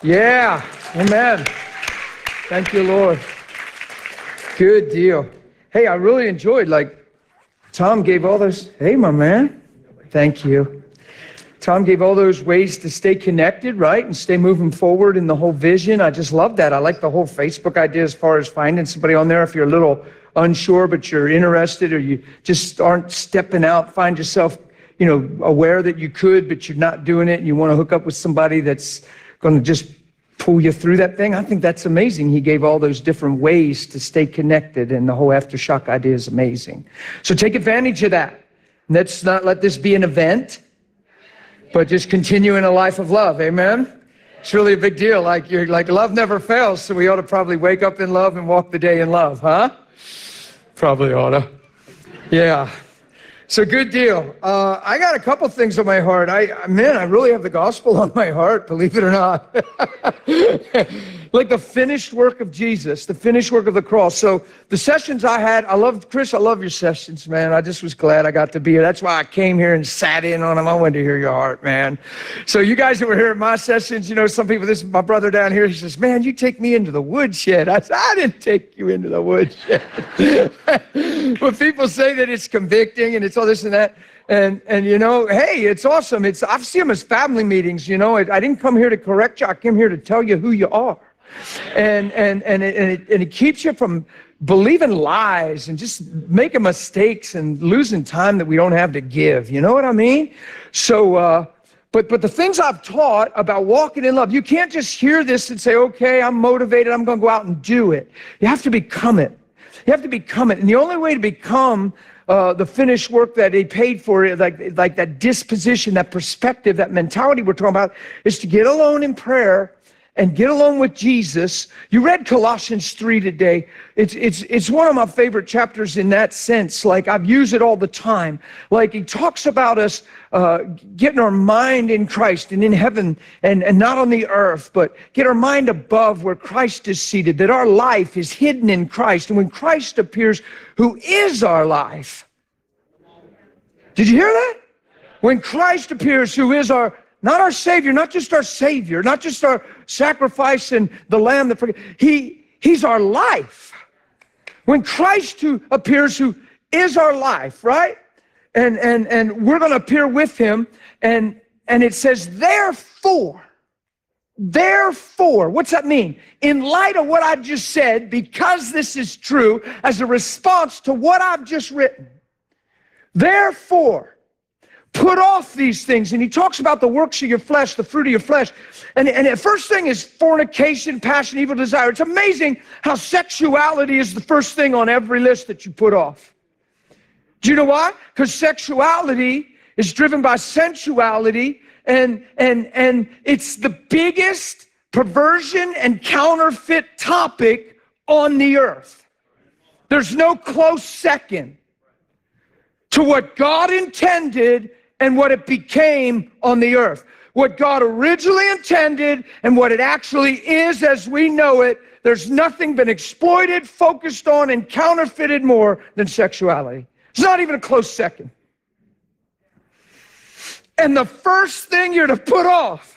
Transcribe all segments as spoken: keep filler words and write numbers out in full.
Yeah, amen. Thank you, Lord. Good deal. Hey, I really enjoyed, like, Tom gave all those, hey, my man. Thank you. Tom gave all those ways to stay connected, right? And stay moving forward in the whole vision. I just love that. I like the whole Facebook idea as far as finding somebody on there if you're a little unsure, but you're interested or you just aren't stepping out, find yourself, you know, aware that you could, but you're not doing it and you want to hook up with somebody that's going to just pull you through that thing. I think that's amazing. He gave all those different ways to stay connected, and the whole Aftershock idea is amazing. So take advantage of that. Let's not let this be an event, but just continue in a life of love. Amen. It's really a big deal. Like you're like love never fails, so we ought to probably wake up in love and walk the day in love, huh? Probably ought to. Yeah. So good deal. Uh, I got a couple things on my heart. I, man, I really have the gospel on my heart, believe it or not. Like the finished work of Jesus, the finished work of the cross. So the sessions I had, I loved, Chris, I love your sessions, man. I just was glad I got to be here. That's why I came here and sat in on them. I wanted to hear your heart, man. So you guys that were here at my sessions, you know, some people, this is my brother down here, he says, man, you take me into the woodshed. I said, I didn't take you into the woodshed. When people say that it's convicting and it's all this and that, and and you know, hey, it's awesome. It's I've seen them as family meetings. You know, I, I didn't come here to correct you. I came here to tell you who you are, and and and it, and it, and it keeps you from believing lies and just making mistakes and losing time that we don't have to give. You know what I mean? So. uh But but the things I've taught about walking in love, you can't just hear this and say, okay, I'm motivated, I'm going to go out and do it. You have to become it. You have to become it. And the only way to become uh, the finished work that he paid for, like, like that disposition, that perspective, that mentality we're talking about, is to get alone in prayer and get along with Jesus. You read Colossians three today. It's it's it's one of my favorite chapters in that sense. Like, I've used it all the time. Like, he talks about us uh, getting our mind in Christ and in heaven and, and not on the earth, but get our mind above where Christ is seated, that our life is hidden in Christ. And when Christ appears, who is our life. Did you hear that? When Christ appears, who is our Not our Savior, not just our Savior, not just our sacrifice and the Lamb that forgives. He, he's our life. When Christ who appears, who is our life, right? And and and we're going to appear with him. And and it says, therefore, therefore, what's that mean? In light of what I just said, because this is true, as a response to what I've just written, therefore, put off these things. And he talks about the works of your flesh, the fruit of your flesh. And, and the first thing is fornication, passion, evil desire. It's amazing how sexuality is the first thing on every list that you put off. Do you know why? Because sexuality is driven by sensuality, and, and, and it's the biggest perversion and counterfeit topic on the earth. There's no close second to what God intended and what it became on the earth. What God originally intended and what it actually is as we know it, there's nothing been exploited, focused on, and counterfeited more than sexuality. It's not even a close second. And the first thing you're to put off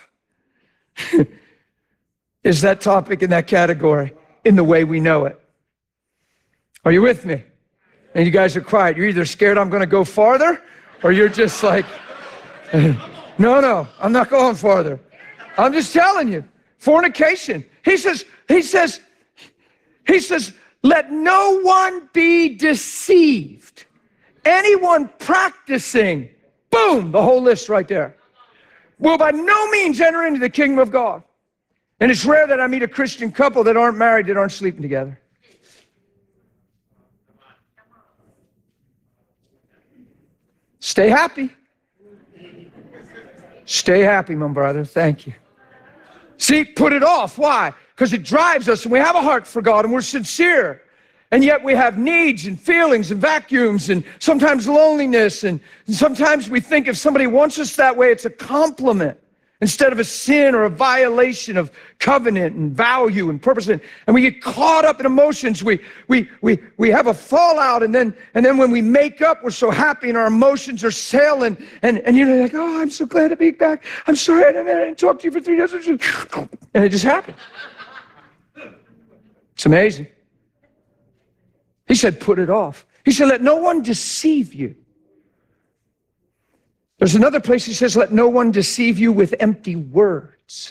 is that topic in that category in the way we know it. Are you with me? And you guys are quiet. You're either scared I'm going to go farther, or you're just like, no, no, I'm not going farther. I'm just telling you. Fornication. He says, he says, he says, let no one be deceived. Anyone practicing, boom, the whole list right there, will by no means enter into the kingdom of God. And it's rare that I meet a Christian couple that aren't married, that aren't sleeping together. Stay happy. Stay happy, my brother. Thank you. See, put it off. Why? Because it drives us, and we have a heart for God, and we're sincere. And yet we have needs and feelings and vacuums and sometimes loneliness. And sometimes we think if somebody wants us that way, it's a compliment. instead of a sin or a violation of covenant and value and purpose. And, and we get caught up in emotions. We, we, we, we have a fallout, and then, and then when we make up, we're so happy and our emotions are sailing. And, and you're like, oh, I'm so glad to be back. I'm sorry I didn't, I didn't talk to you for three days. And it just happened. It's amazing. He said, put it off. He said, let no one deceive you. There's another place he says, let no one deceive you with empty words.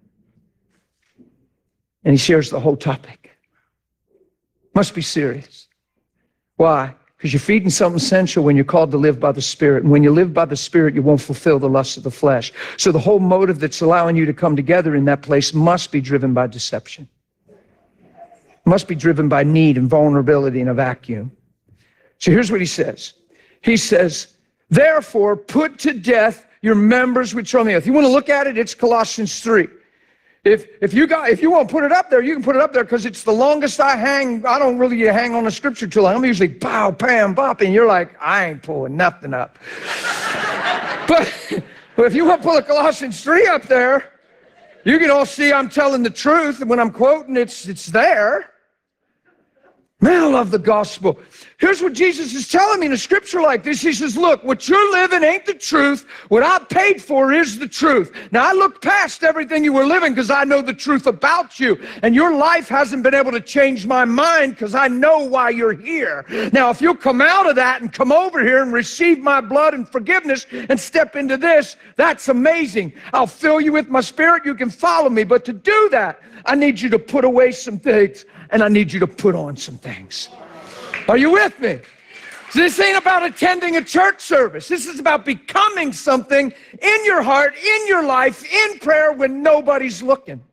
And he shares the whole topic. Must be serious. Why? Because you're feeding something essential when you're called to live by the Spirit. And when you live by the Spirit, you won't fulfill the lusts of the flesh. So the whole motive that's allowing you to come together in that place must be driven by deception. Must be driven by need and vulnerability in a vacuum. So here's what he says. He says, therefore, put to death your members which are on the earth. You want to look at it? It's Colossians three. If if you got if you want to put it up there, you can put it up there because it's the longest I hang. I don't really hang on the scripture too long. I'm usually pow, pam, bop, and you're like, I ain't pulling nothing up. but, but if you want to pull a Colossians three up there, you can all see I'm telling the truth. And when I'm quoting, it's it's there. Man, I love the gospel. Here's what Jesus is telling me in a scripture like this. He says, look, what you're living ain't the truth. What I paid for is the truth. Now, I look past everything you were living because I know the truth about you. And your life hasn't been able to change my mind because I know why you're here. Now, if you'll come out of that and come over here and receive my blood and forgiveness and step into this, that's amazing. I'll fill you with my spirit. You can follow me. But to do that, I need you to put away some things. And I need you to put on some things. Are you with me? This ain't about attending a church service. This is about becoming something in your heart, in your life, in prayer when nobody's looking.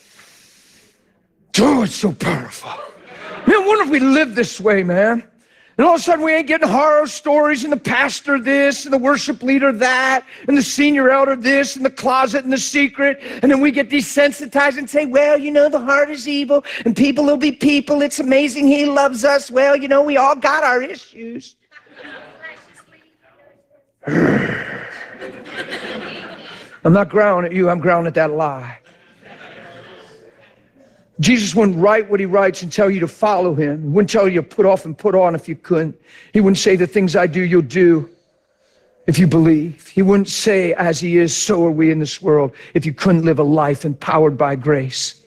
Oh, it's so powerful. Man, what if we lived this way, man? And all of a sudden we ain't getting horror stories and the pastor this and the worship leader that and the senior elder this and the closet and the secret. And then we get desensitized and say, well, you know, the heart is evil and people will be people. It's amazing he loves us. Well, you know, we all got our issues. I'm not growling at you. I'm growling at that lie. Jesus wouldn't write what he writes and tell you to follow him. He wouldn't tell you to put off and put on if you couldn't. He wouldn't say the things I do, you'll do if you believe. He wouldn't say, as he is, so are we in this world, if you couldn't live a life empowered by grace.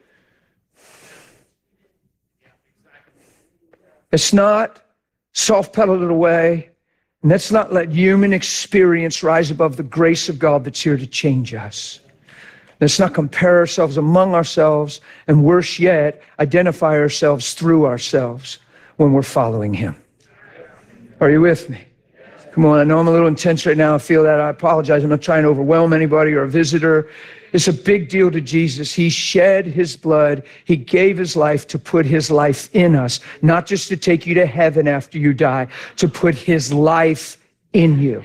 It's not soft-pedal it away, and let's not let human experience rise above the grace of God that's here to change us. Let's not compare ourselves among ourselves, and worse yet, identify ourselves through ourselves when we're following him. Are you with me? Come on, I know I'm a little intense right now. I feel that. I apologize. I'm not trying to overwhelm anybody or a visitor. It's a big deal to Jesus. He shed his blood. He gave his life to put his life in us, not just to take you to heaven after you die, to put his life in you.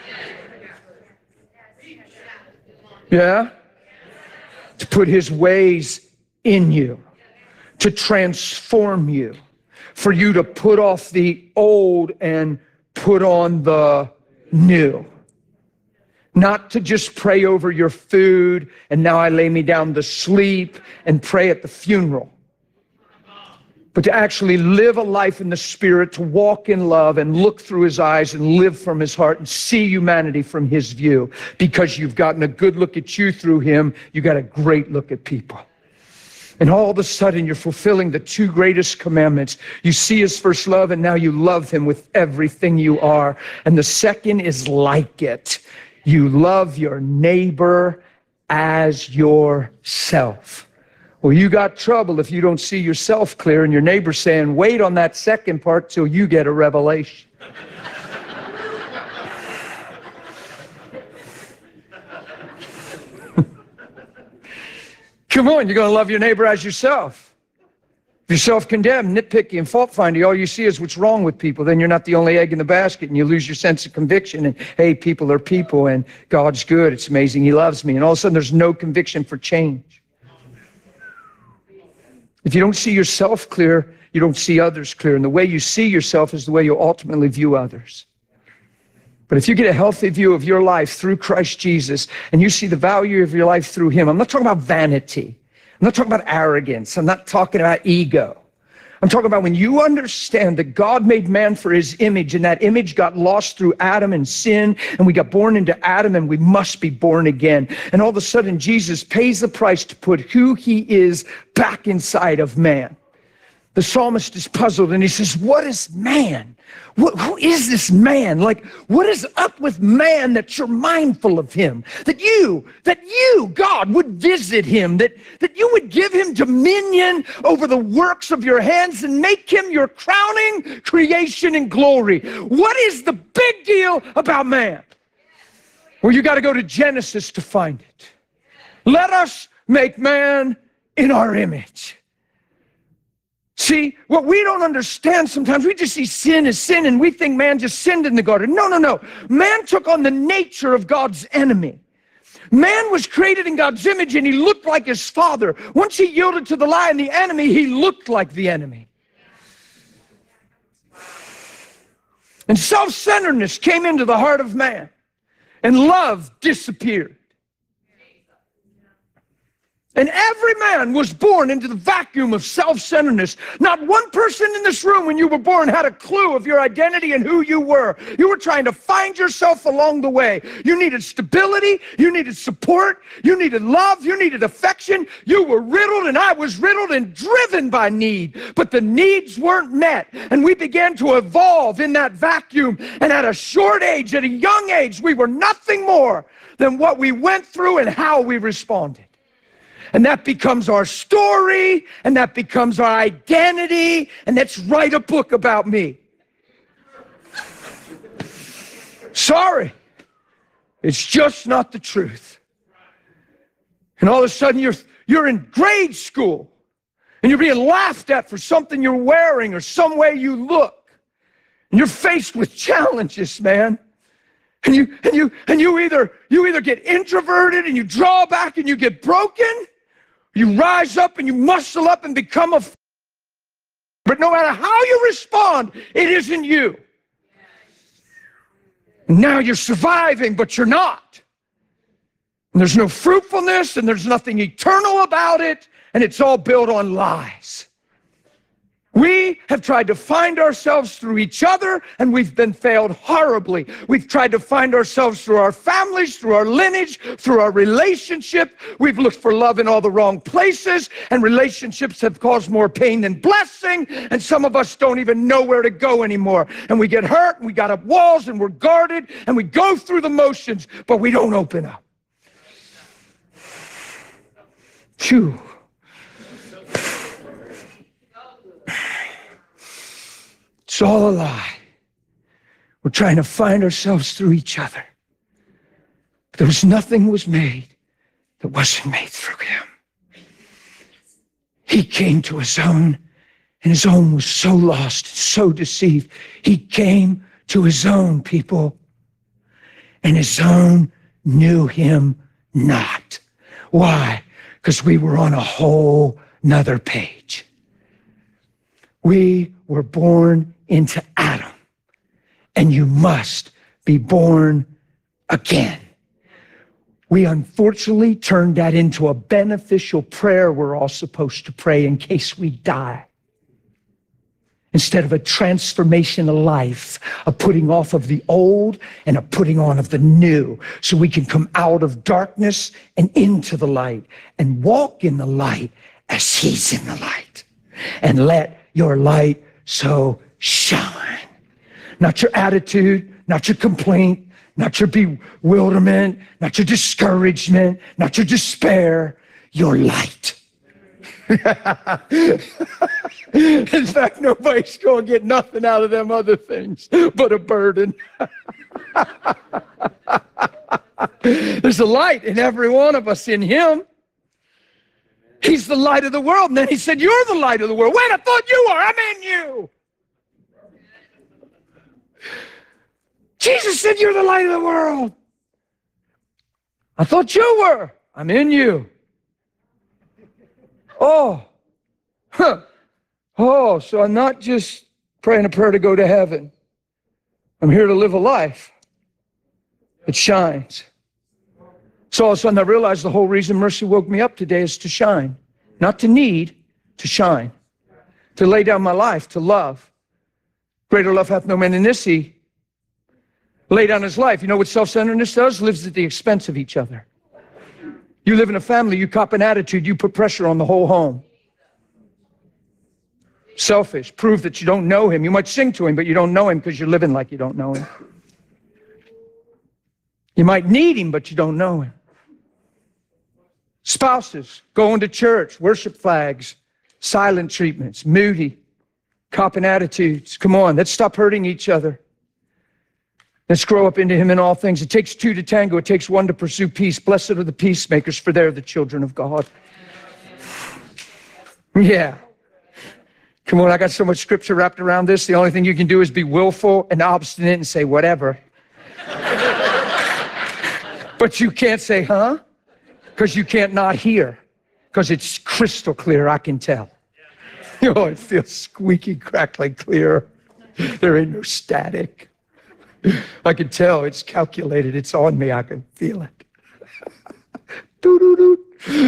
Yeah? To put his ways in you, to transform you, for you to put off the old and put on the new. Not to just pray over your food, and now I lay me down to sleep and pray at the funeral, but to actually live a life in the Spirit, to walk in love and look through his eyes and live from his heart and see humanity from his view. Because you've gotten a good look at you through him, you got a great look at people. And all of a sudden, you're fulfilling the two greatest commandments. You see his first love, and now you love him with everything you are. And the second is like it. You love your neighbor as yourself. Well, you got trouble if you don't see yourself clear, and your neighbor's saying, wait on that second part till you get a revelation. Come on, you're going to love your neighbor as yourself. If you're self-condemned, nitpicky, and fault-finding, all you see is what's wrong with people, then you're not the only egg in the basket, and you lose your sense of conviction, and hey, people are people, and God's good, it's amazing, he loves me, and all of a sudden there's no conviction for change. If you don't see yourself clear, you don't see others clear, and the way you see yourself is the way you'll ultimately view others. But if you get a healthy view of your life through Christ Jesus and you see the value of your life through him, I'm not talking about vanity. I'm not talking about arrogance. I'm not talking about ego. I'm talking about when you understand that God made man for his image, and that image got lost through Adam and sin, and we got born into Adam, and we must be born again. And all of a sudden, Jesus pays the price to put who he is back inside of man. The psalmist is puzzled, and he says, what is man? What, who is this man? Like, what is up with man that you're mindful of him? That you, that you, God, would visit him, that, that you would give him dominion over the works of your hands and make him your crowning creation and glory. What is the big deal about man? Well, you got to go to Genesis to find it. Let us make man in our image. See, what we don't understand sometimes, we just see sin as sin and we think man just sinned in the garden. No, no, no. Man took on the nature of God's enemy. Man was created in God's image and he looked like his father. Once he yielded to the lie and the enemy, he looked like the enemy. And self-centeredness came into the heart of man and love disappeared. And every man was born into the vacuum of self-centeredness. Not one person in this room when you were born had a clue of your identity and who you were. You were trying to find yourself along the way. You needed stability. You needed support. You needed love. You needed affection. You were riddled, and I was riddled and driven by need. But the needs weren't met. And we began to evolve in that vacuum. And at a short age, at a young age, we were nothing more than what we went through and how we responded. And that becomes our story, and that becomes our identity, and let's write a book about me. Sorry, it's just not the truth. And all of a sudden you're, you're in grade school, and you're being laughed at for something you're wearing or some way you look. And you're faced with challenges, man. And you, and you, and you either, you either get introverted and you draw back and you get broken, you rise up and you muscle up and become a f- but no matter how you respond, it isn't you. Now you're surviving, but you're not. And there's no fruitfulness and there's nothing eternal about it, and it's all built on lies. We have tried to find ourselves through each other, and we've been failed horribly. We've tried to find ourselves through our families, through our lineage, through our relationship. We've looked for love in all the wrong places, and relationships have caused more pain than blessing, and some of us don't even know where to go anymore. And we get hurt, and we got up walls, and we're guarded, and we go through the motions, but we don't open up. Phew. It's all a lie. We're trying to find ourselves through each other. But there was nothing was made that wasn't made through him. He came to his own, and his own was so lost, so deceived. He came to his own, people, and his own knew him not. Why? Because we were on a whole nother page. We were born into Adam, and you must be born again. We unfortunately turned that into a beneficial prayer we're all supposed to pray in case we die, instead of a transformation of life, a putting off of the old and a putting on of the new, so we can come out of darkness and into the light and walk in the light as he's in the light. And let your light so shine. Not your attitude, not your complaint, not your bewilderment, not your discouragement, not your despair, your light. In fact, nobody's going to get nothing out of them other things but a burden. There's a light in every one of us in him. He's the light of the world. And then he said, you're the light of the world. Wait, I thought you were. I'm in you. Jesus said, you're the light of the world. I thought you were. I'm in you. Oh. Huh. Oh, so I'm not just praying a prayer to go to heaven. I'm here to live a life It shines. So all of a sudden I realized the whole reason Mercy woke me up today is to shine. Not to need, to shine. To lay down my life, to love. Greater love hath no man than this, he lay down his life. You know what self-centeredness does? Lives at the expense of each other. You live in a family, you cop an attitude, you put pressure on the whole home. Selfish, prove that you don't know him. You might sing to him, but you don't know him because you're living like you don't know him. You might need him, but you don't know him. Spouses, going to church, worship flags, silent treatments, moody, copping attitudes. Come on, let's stop hurting each other. Let's grow up into him in all things. It takes two to tango. It takes one to pursue peace. Blessed are the peacemakers, for they're the children of God. Yeah. Come on, I got so much scripture wrapped around this. The only thing you can do is be willful and obstinate and say whatever. But you can't say, huh? Because you can't not hear. Because it's crystal clear, I can tell. Oh, it feels squeaky, crackling clear. There ain't no static. I can tell, it's calculated, it's on me, I can feel it. Doo-doo-doo.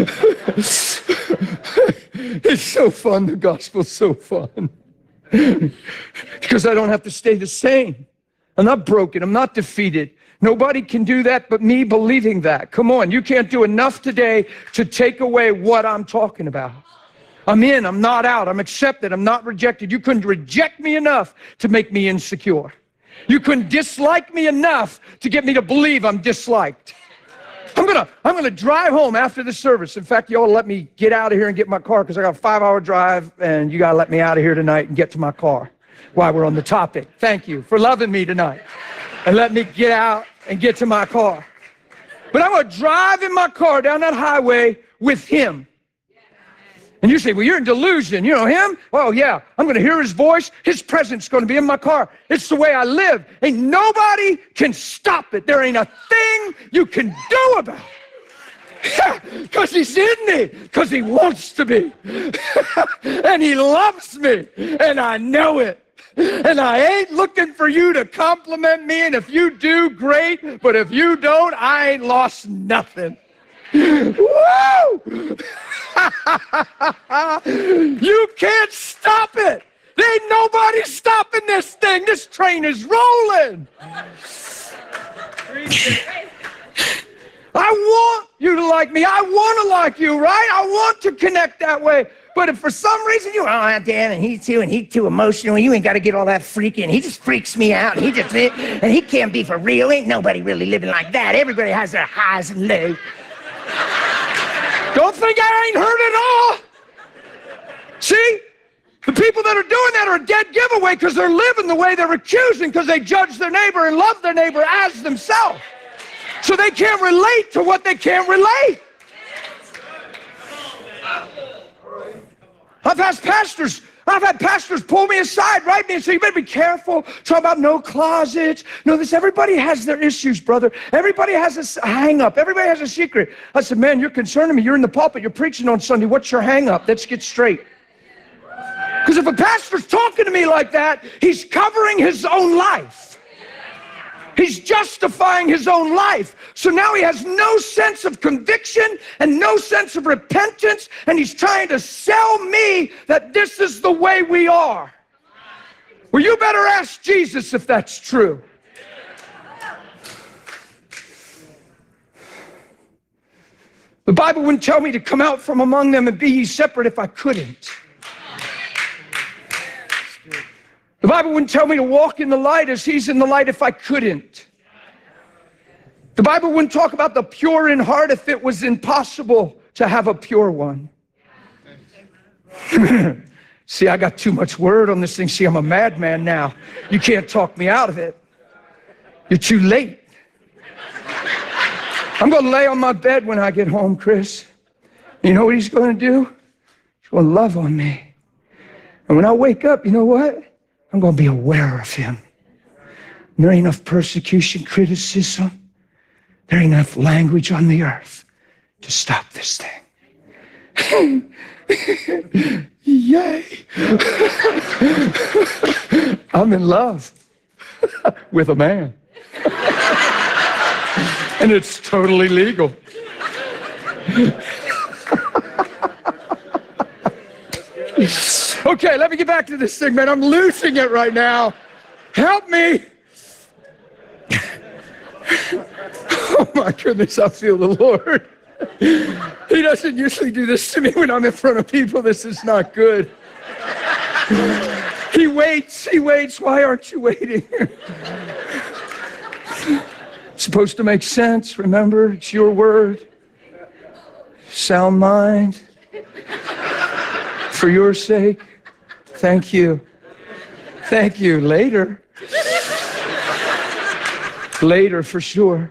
It's so fun, the gospel's so fun. Because I don't have to stay the same. I'm not broken, I'm not defeated. Nobody can do that but me believing that. Come on, you can't do enough today to take away what I'm talking about. I'm in, I'm not out, I'm accepted, I'm not rejected. You couldn't reject me enough to make me insecure. You couldn't dislike me enough to get me to believe I'm disliked. I'm gonna, I'm gonna drive home after the service. In fact, you ought to let me get out of here and get my car because I got a five-hour drive and you gotta let me out of here tonight and get to my car while we're on the topic. Thank you for loving me tonight. And let me get out and get to my car. But I'm going to drive in my car down that highway with him. And you say, well, you're in delusion. You know him? Oh, yeah. I'm going to hear his voice. His presence is going to be in my car. It's the way I live. Ain't nobody can stop it. There ain't a thing you can do about it. Because he's in me. Because he wants to be. And he loves me. And I know it. And I ain't looking for you to compliment me, and if you do, great, but if you don't, I ain't lost nothing. Woo! You can't stop it. There ain't nobody stopping this thing. This train is rolling. I want you to like me. I want to like you, right? I want to connect that way. But if for some reason you, oh, damn, and he's too, and he's too emotional, you ain't got to get all that freaking. He just freaks me out, and he just, and he can't be for real. Ain't nobody really living like that. Everybody has their highs and lows. Don't think I ain't heard it all. See, the people that are doing that are a dead giveaway because they're living the way they're accusing because they judge their neighbor and love their neighbor as themselves. So they can't relate to what they can't relate. I've asked pastors, I've had pastors pull me aside, right? Me and say, you better be careful. Talk about no closets. No, this, everybody has their issues, brother. Everybody has a hang up. Everybody has a secret. I said, man, you're concerning me. You're in the pulpit. You're preaching on Sunday. What's your hang up? Let's get straight. Because if a pastor's talking to me like that, he's covering his own life. He's justifying his own life. So now he has no sense of conviction and no sense of repentance, and he's trying to sell me that this is the way we are. Well, you better ask Jesus if that's true. The Bible wouldn't tell me to come out from among them and be ye separate if I couldn't. The Bible wouldn't tell me to walk in the light as he's in the light if I couldn't. The Bible wouldn't talk about the pure in heart if it was impossible to have a pure one. See, I got too much word on this thing. See, I'm a madman now. You can't talk me out of it. You're too late. I'm going to lay on my bed when I get home, Chris. You know what he's going to do? He's going to love on me. And when I wake up, you know what? I'm going to be aware of him. There ain't enough persecution, criticism. There ain't enough language on the earth to stop this thing. Yay. I'm in love with a man. And it's totally legal. Okay, let me get back to this thing, man. I'm losing it right now. Help me. Oh my goodness, I feel the Lord. He doesn't usually do this to me when I'm in front of people. This is not good. He waits, he waits. Why aren't you waiting? It's supposed to make sense, remember? It's your word. Sound mind. For your sake. Thank you. Thank you. Later. Later, for sure.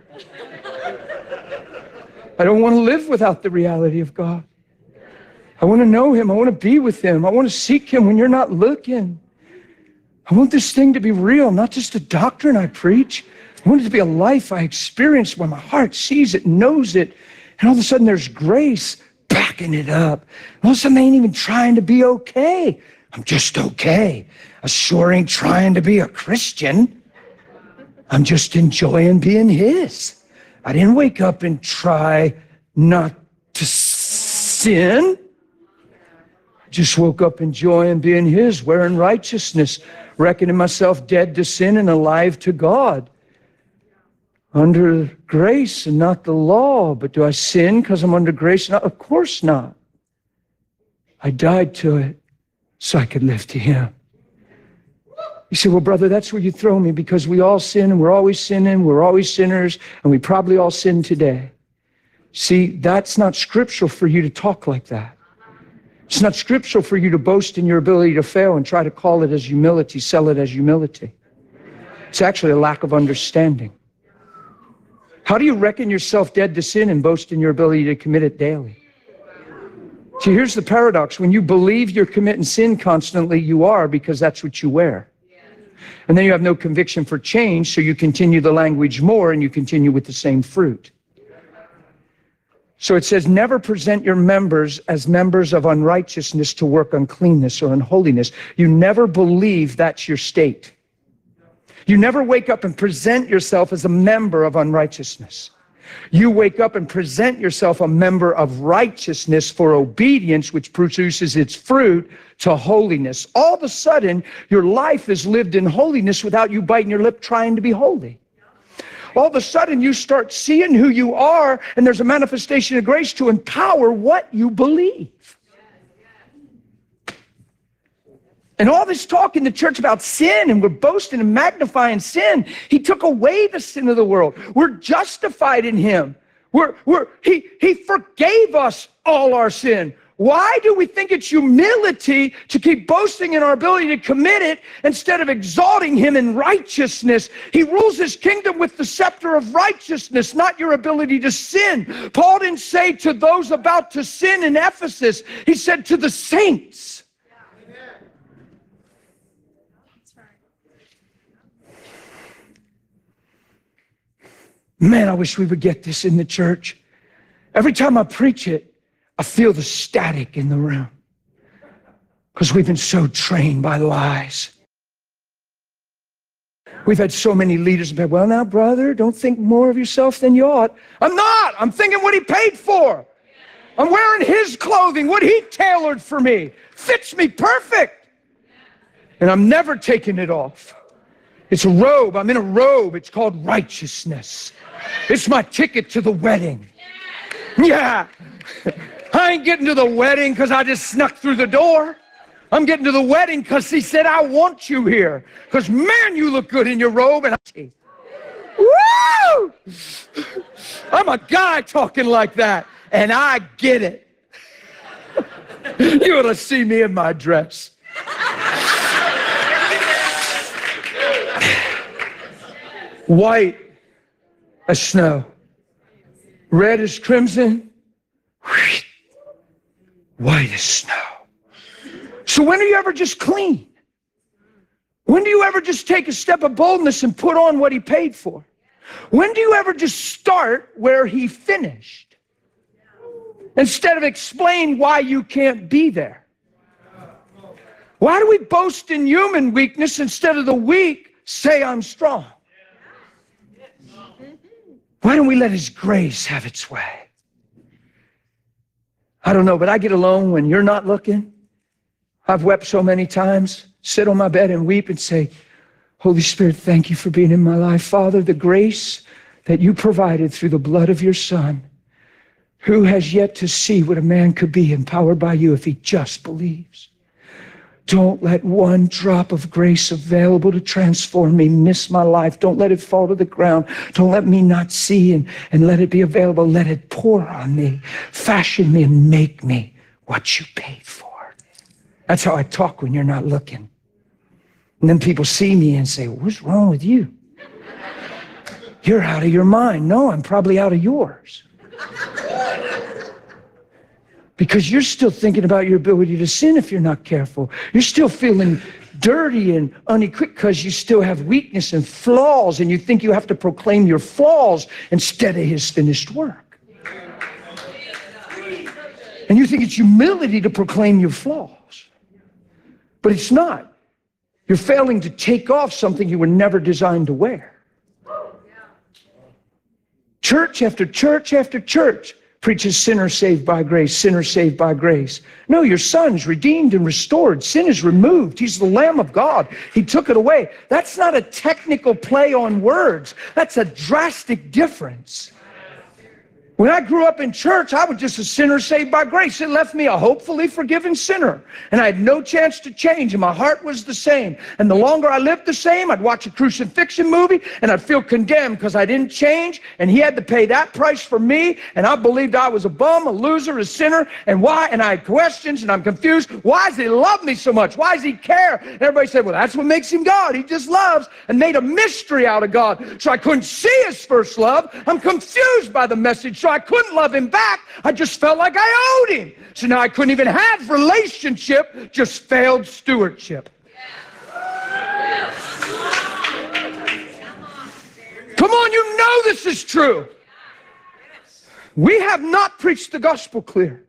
I don't want to live without the reality of God. I want to know him. I want to be with him. I want to seek him when you're not looking. I want this thing to be real, not just a doctrine I preach. I want it to be a life I experience where my heart sees it, knows it, and all of a sudden there's grace backing it up. And all of a sudden I ain't even trying to be okay. I'm just okay. I sure ain't trying to be a Christian. I'm just enjoying being his. I didn't wake up and try not to sin. Just woke up enjoying being his, wearing righteousness, reckoning myself dead to sin and alive to God. Under grace and not the law. But do I sin because I'm under grace? No, of course not. I died to it so I could live to him. You say, well, brother, that's where you throw me, because we all sin and we're always sinning. We're always sinners, and we probably all sin today. See, that's not scriptural for you to talk like that. It's not scriptural for you to boast in your ability to fail and try to call it as humility, sell it as humility. It's actually a lack of understanding. How do you reckon yourself dead to sin and boast in your ability to commit it daily? See, here's the paradox. When you believe you're committing sin constantly, you are, because that's what you wear. And then you have no conviction for change, so you continue the language more and you continue with the same fruit. So it says, never present your members as members of unrighteousness to work uncleanness or unholiness. You never believe that's your state. You never wake up and present yourself as a member of unrighteousness. You wake up and present yourself a member of righteousness for obedience, which produces its fruit to holiness. All of a sudden, your life is lived in holiness without you biting your lip trying to be holy. All of a sudden, you start seeing who you are, and there's a manifestation of grace to empower what you believe. And all this talk in the church about sin, and we're boasting and magnifying sin, he took away the sin of the world. We're justified in him. We're, we're, he, he forgave us all our sin. Why do we think it's humility to keep boasting in our ability to commit it instead of exalting him in righteousness? He rules his kingdom with the scepter of righteousness, not your ability to sin. Paul didn't say to those about to sin in Ephesus. He said to the saints. Man, I wish we would get this in the church. Every time I preach it, I feel the static in the room, because we've been so trained by lies. We've had so many leaders say, well, now, brother, don't think more of yourself than you ought. I'm not. I'm thinking what he paid for. I'm wearing his clothing, what he tailored for me. Fits me perfect. And I'm never taking it off. It's a robe. I'm in a robe. It's called righteousness. It's my ticket to the wedding. Yeah. I ain't getting to the wedding because I just snuck through the door. I'm getting to the wedding because he said, I want you here. Because, man, you look good in your robe. And I, woo! I'm a guy talking like that, and I get it. You ought to see me in my dress. White as snow, red as crimson, white as snow. So when are you ever just clean? When do you ever just take a step of boldness and put on what he paid for? When do you ever just start where he finished? Instead of explain why you can't be there. Why do we boast in human weakness instead of the weak say I'm strong? Why don't we let his grace have its way? I don't know, but I get alone when you're not looking. I've wept so many times, sit on my bed and weep and say, Holy Spirit, thank you for being in my life. Father, the grace that you provided through the blood of your Son, who has yet to see what a man could be empowered by you if he just believes. Don't let one drop of grace available to transform me miss my life. Don't let it fall to the ground. Don't let me not see and, and let it be available. Let it pour on me, fashion me, and make me what you paid for. That's how I talk when you're not looking. And then people see me and say, what's wrong with you? You're out of your mind. No, I'm probably out of yours. Because you're still thinking about your ability to sin if you're not careful. You're still feeling dirty and unequipped because you still have weakness and flaws, and you think you have to proclaim your flaws instead of his finished work. And you think it's humility to proclaim your flaws. But it's not. You're failing to take off something you were never designed to wear. Church after church after church preaches sinner saved by grace, sinner saved by grace. No, your son's redeemed and restored. Sin is removed. He's the Lamb of God. He took it away. That's not a technical play on words. That's a drastic difference. When I grew up in church, I was just a sinner saved by grace. It left me a hopefully forgiven sinner. And I had no chance to change, and my heart was the same. And the longer I lived the same, I'd watch a crucifixion movie, and I'd feel condemned because I didn't change, and he had to pay that price for me, and I believed I was a bum, a loser, a sinner, and why? And I had questions, and I'm confused. Why does he love me so much? Why does he care? And everybody said, well, that's what makes him God. He just loves, and made a mystery out of God. So I couldn't see his first love. I'm confused by the message. So I couldn't love him back. I just felt like I owed him. So now I couldn't even have relationship, just failed stewardship. Come on, you know this is true. We have not preached the gospel clear.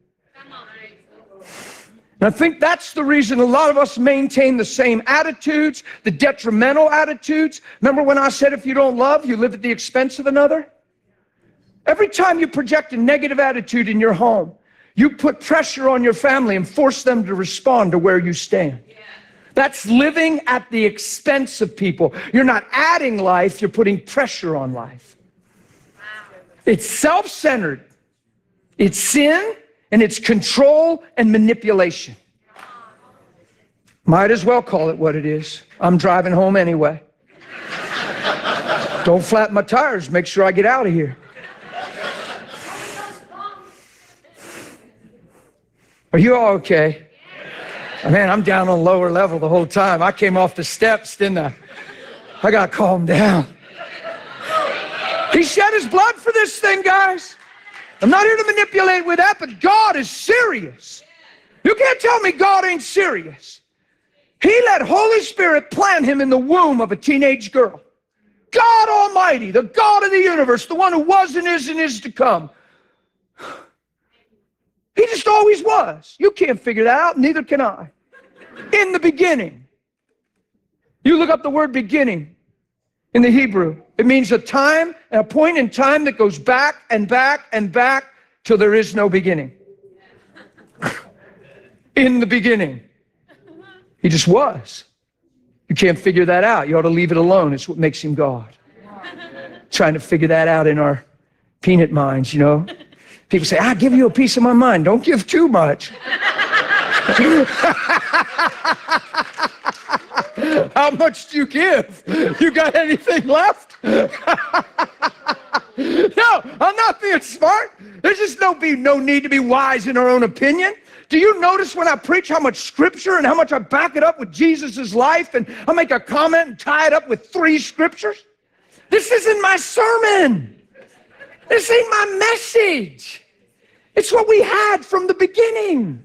And I think that's the reason a lot of us maintain the same attitudes, the detrimental attitudes. Remember when I said if you don't love, you live at the expense of another? Every time you project a negative attitude in your home, you put pressure on your family and force them to respond to where you stand. That's living at the expense of people. You're not adding life, you're putting pressure on life. It's self-centered. It's sin, and it's control and manipulation. Might as well call it what it is. I'm driving home anyway. Don't flatten my tires, make sure I get out of here. Are you all okay? Man, I'm down on lower level the whole time. I came off the steps, didn't I? I got calmed down. He shed his blood for this thing, guys. I'm not here to manipulate with that, but God is serious. You can't tell me God ain't serious. He let Holy Spirit plant him in the womb of a teenage girl. God Almighty, the God of the universe, the one who was and is and is to come. He just always was. You can't figure that out, neither can I. In the beginning. You look up the word beginning in the Hebrew. It means a time, a point in time that goes back and back and back till there is no beginning. In the beginning. He just was. You can't figure that out. You ought to leave it alone. It's what makes him God. Trying to figure that out in our peanut minds, you know. People say, I'll give you a piece of my mind. Don't give too much. How much do you give? You got anything left? No, I'm not being smart. There's just no, be, no need to be wise in our own opinion. Do you notice when I preach how much scripture and how much I back it up with Jesus' life, and I make a comment and tie it up with three scriptures? This isn't my sermon. This ain't my message. It's what we had from the beginning.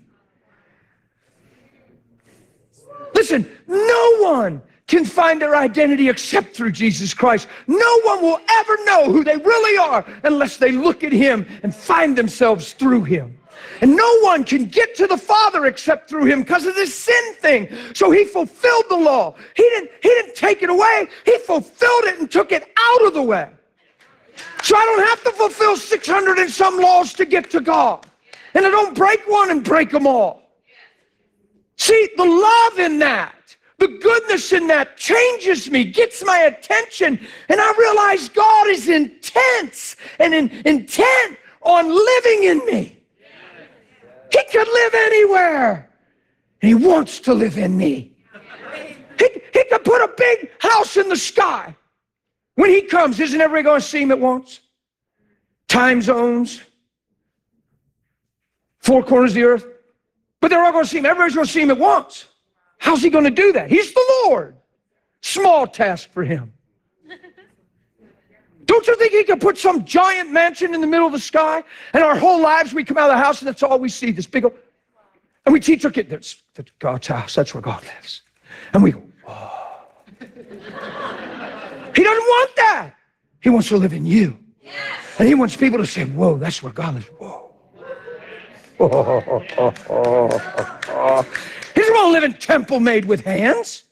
Listen, no one can find their identity except through Jesus Christ. No one will ever know who they really are unless they look at him and find themselves through him. And no one can get to the Father except through him because of this sin thing. So he fulfilled the law. He didn't, he didn't take it away. He fulfilled it and took it out of the way. So I don't have to fulfill six hundred and some laws to get to God. And I don't break one and break them all. See, the love in that, the goodness in that changes me, gets my attention, and I realize God is intense and in, intent on living in me. He could live anywhere, and He wants to live in me. He, he could put a big house in the sky. When He comes, isn't everybody going to see Him at once? Time zones, four corners of the earth. But they're all going to see Him. Everybody's going to see Him at once. How's He going to do that? He's the Lord. Small task for Him. Don't you think He could put some giant mansion in the middle of the sky? And our whole lives, we come out of the house and that's all we see, this big old... And we teach our kids, that's, that's God's house. That's where God lives. And we go, oh. He doesn't want that. He wants to live in you. Yes. And He wants people to say, whoa, that's where God lives. Whoa. Oh, oh, oh, oh, oh. He doesn't want to live in a temple made with hands.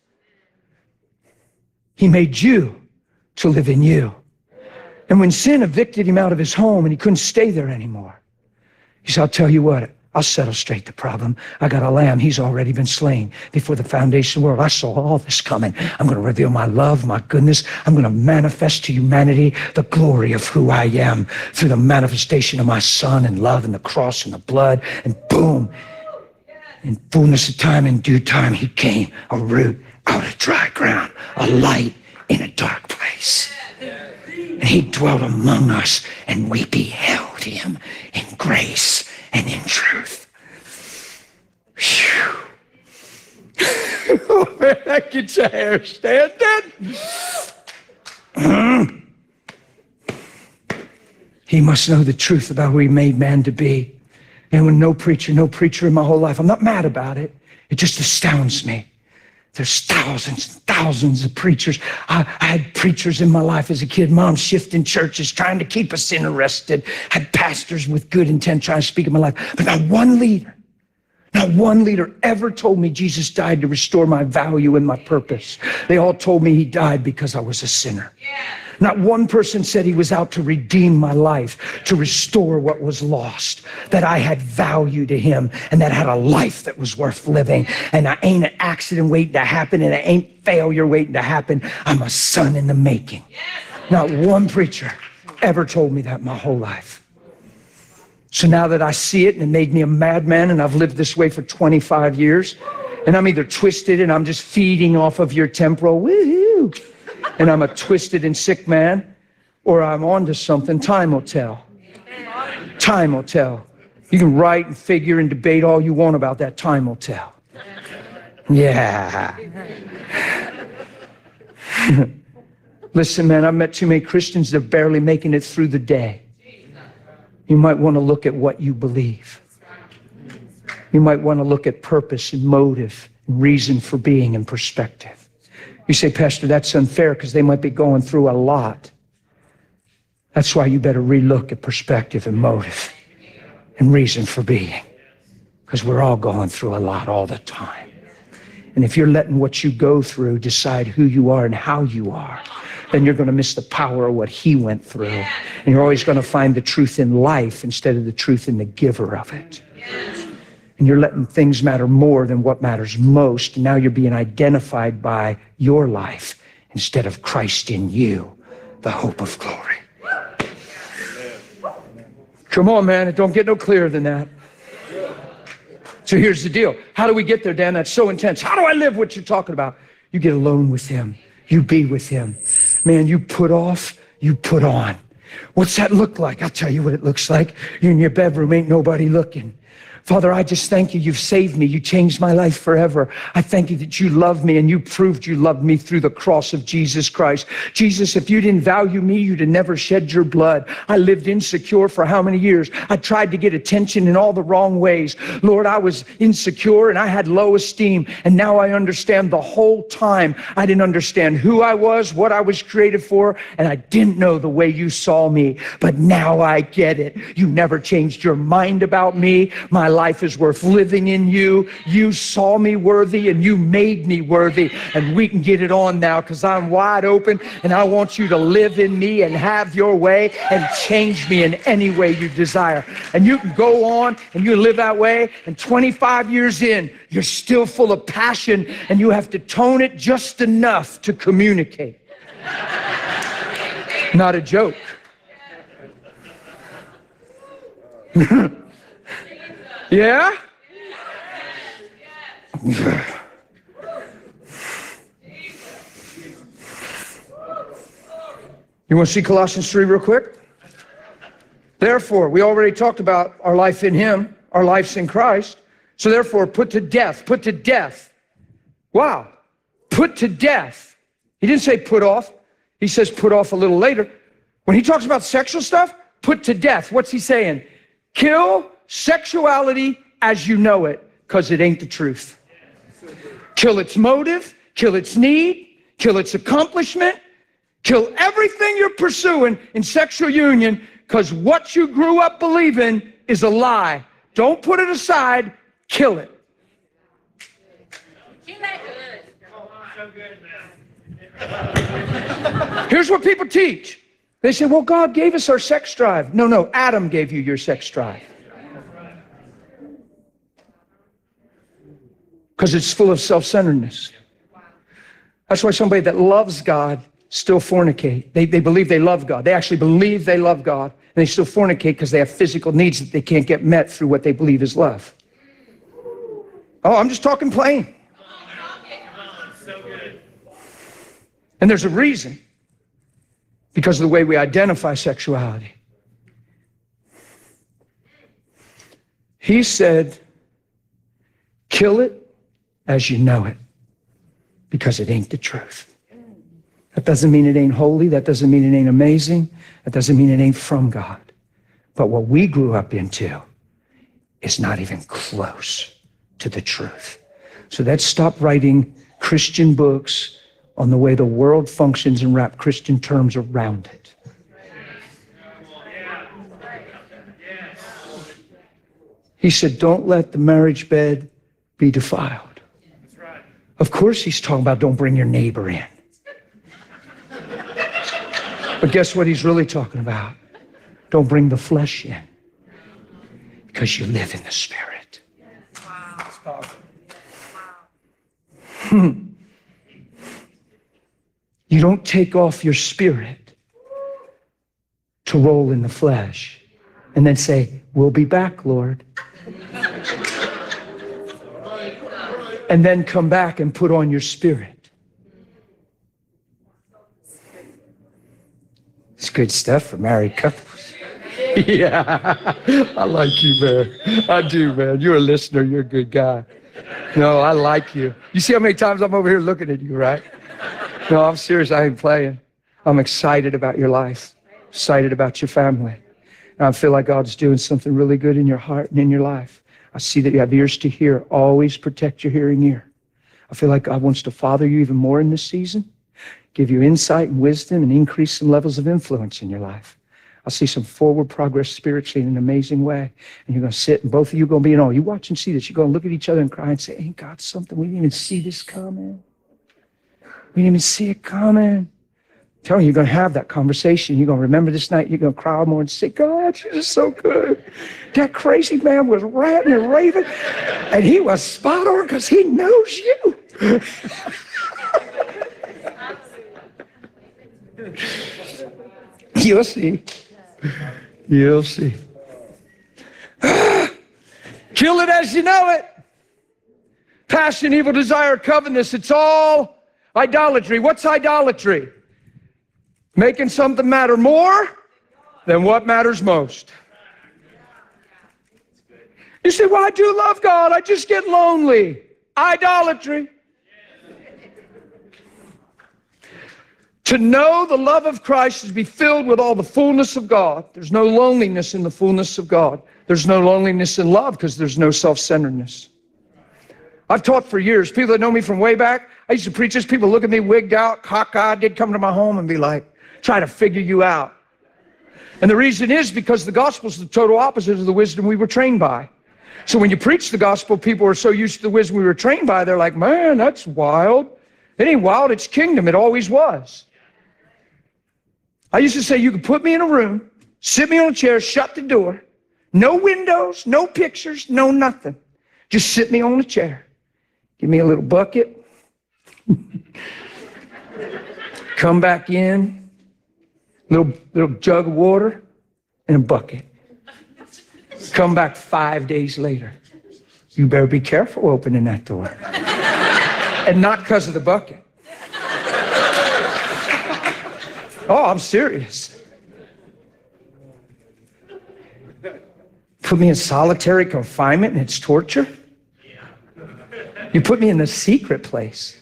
He made you to live in you. And when sin evicted him out of his home and he couldn't stay there anymore, he said, I'll tell you what, I'll settle straight the problem. I got a lamb. He's already been slain before the foundation of the world. I saw all this coming. I'm going to reveal my love, my goodness. I'm going to manifest to humanity the glory of who I am through the manifestation of my Son and love and the cross and the blood. And boom, in fullness of time, in due time, He came, a root out of dry ground, a light in a dark place. And He dwelt among us, and we beheld Him in grace and in truth. Whew. Oh man, that gets your hair standing. Mm. He must know the truth about who He made man to be. And when no preacher, no preacher in my whole life, I'm not mad about it. It just astounds me. There's thousands and thousands of preachers. I, I had preachers in my life as a kid, mom shifting churches, trying to keep us interested. Had pastors with good intent trying to speak in my life. But not one leader, not one leader ever told me Jesus died to restore my value and my purpose. They all told me He died because I was a sinner. Not one person said He was out to redeem my life, to restore what was lost, that I had value to Him and that I had a life that was worth living. And I ain't an accident waiting to happen and I ain't failure waiting to happen. I'm a son in the making. Not one preacher ever told me that my whole life. So now that I see it and it made me a madman, and I've lived this way for twenty-five years, and I'm either twisted and I'm just feeding off of your temporal, woohoo, and I'm a twisted and sick man, or I'm onto something, time will tell. Time will tell. You can write and figure and debate all you want about that. Time will tell. Yeah. Listen, man, I've met too many Christians that are barely making it through the day. You might want to look at what you believe. You might want to look at purpose and motive and reason for being and perspective. You say, Pastor, that's unfair because they might be going through a lot. That's why you better relook at perspective and motive and reason for being, because we're all going through a lot all the time. And if you're letting what you go through decide who you are and how you are, then you're going to miss the power of what He went through. And you're always going to find the truth in life instead of the truth in the giver of it. And you're letting things matter more than what matters most. And now you're being identified by your life instead of Christ in you, the hope of glory. Come on, man. It don't get no clearer than that. So here's the deal. How do we get there, Dan? That's so intense. How do I live what you're talking about? You get alone with Him. You be with Him. Man, you put off, you put on. What's that look like? I'll tell you what it looks like. You're in your bedroom, ain't nobody looking. Father, I just thank you. You've saved me. You changed my life forever. I thank you that you love me and you proved you loved me through the cross of Jesus Christ. Jesus, if you didn't value me, you'd have never shed your blood. I lived insecure for how many years? I tried to get attention in all the wrong ways. Lord, I was insecure and I had low esteem. And now I understand the whole time. I didn't understand who I was, what I was created for, and I didn't know the way you saw me. But now I get it. You never changed your mind about me. My life is worth living in you. You saw me worthy and you made me worthy. And we can get it on now because I'm wide open and I want you to live in me and have your way and change me in any way you desire. And you can go on and you live that way, and twenty-five years in, you're still full of passion and you have to tone it just enough to communicate. Not a joke. Yeah? You want to see Colossians three real quick? Therefore, we already talked about our life in him, our life's in Christ. So therefore, put to death, put to death. Wow. Put to death. He didn't say put off. He says put off a little later. When he talks about sexual stuff, put to death. What's he saying? Kill sexuality as you know it, because it ain't the truth. Kill its motive, kill its need, kill its accomplishment, kill everything you're pursuing in sexual union, because what you grew up believing is a lie. Don't put it aside, kill it. Here's what people teach. They say, well, God gave us our sex drive. No, no, Adam gave you your sex drive. Because it's full of self-centeredness. That's why somebody that loves God still fornicate. They, they believe they love God. They actually believe they love God, and they still fornicate because they have physical needs that they can't get met through what they believe is love. Oh, I'm just talking plain. And there's a reason. Because of the way we identify sexuality. He said, kill it as you know it, because it ain't the truth. That doesn't mean it ain't holy. That doesn't mean it ain't amazing. That doesn't mean it ain't from God. But what we grew up into is not even close to the truth. So let's stop writing Christian books on the way the world functions and wrap Christian terms around it. He said, don't let the marriage bed be defiled. Of course he's talking about don't bring your neighbor in. But guess what he's really talking about? Don't bring the flesh in, because you live in the Spirit. Wow. Hmm. You don't take off your spirit to roll in the flesh and then say, we'll be back, Lord. And then come back and put on your spirit. It's good stuff for married couples. Yeah, I like you, man. I do, man. You're a listener. You're a good guy. No, I like you. You see how many times I'm over here looking at you, right? No, I'm serious. I ain't playing. I'm excited about your life, excited about your family. And I feel like God's doing something really good in your heart and in your life. I see that you have ears to hear. Always protect your hearing ear. I feel like God wants to father you even more in this season, give you insight and wisdom and increase some levels of influence in your life. I see some forward progress spiritually in an amazing way. And you're going to sit, and both of you are going to be in awe. You watch and see this. You're going to look at each other and cry and say, ain't God something? We didn't even see this coming. We didn't even see it coming. I'm telling you, you're going to have that conversation. You're going to remember this night. You're going to cry more and say, God, you're just so good. That crazy man was ranting and raving, and he was spot on because he knows you. You'll see. You'll see. Kill it as you know it. Passion, evil desire, covetousness, it's all idolatry. What's idolatry? Making something matter more than what matters most. You say, well, I do love God. I just get lonely. Idolatry. To know the love of Christ is to be filled with all the fullness of God. There's no loneliness in the fullness of God. There's no loneliness in love because there's no self-centeredness. I've taught for years. People that know me from way back, I used to preach this. People look at me wigged out, cockeyed. They'd come to my home and be like, try to figure you out. And the reason is because the gospel is the total opposite of the wisdom we were trained by. So when you preach the gospel, people are so used to the wisdom we were trained by, they're like, man, that's wild. It ain't wild, it's kingdom. It always was. I used to say, you could put me in a room, sit me on a chair, shut the door, no windows, no pictures, no nothing. Just sit me on a chair. Give me a little bucket. Come back in, little, little jug of water and a bucket. Come back five days later. You better be careful opening that door. And not because of the bucket. Oh, I'm serious. Put me in solitary confinement and it's torture? You put me in a secret place.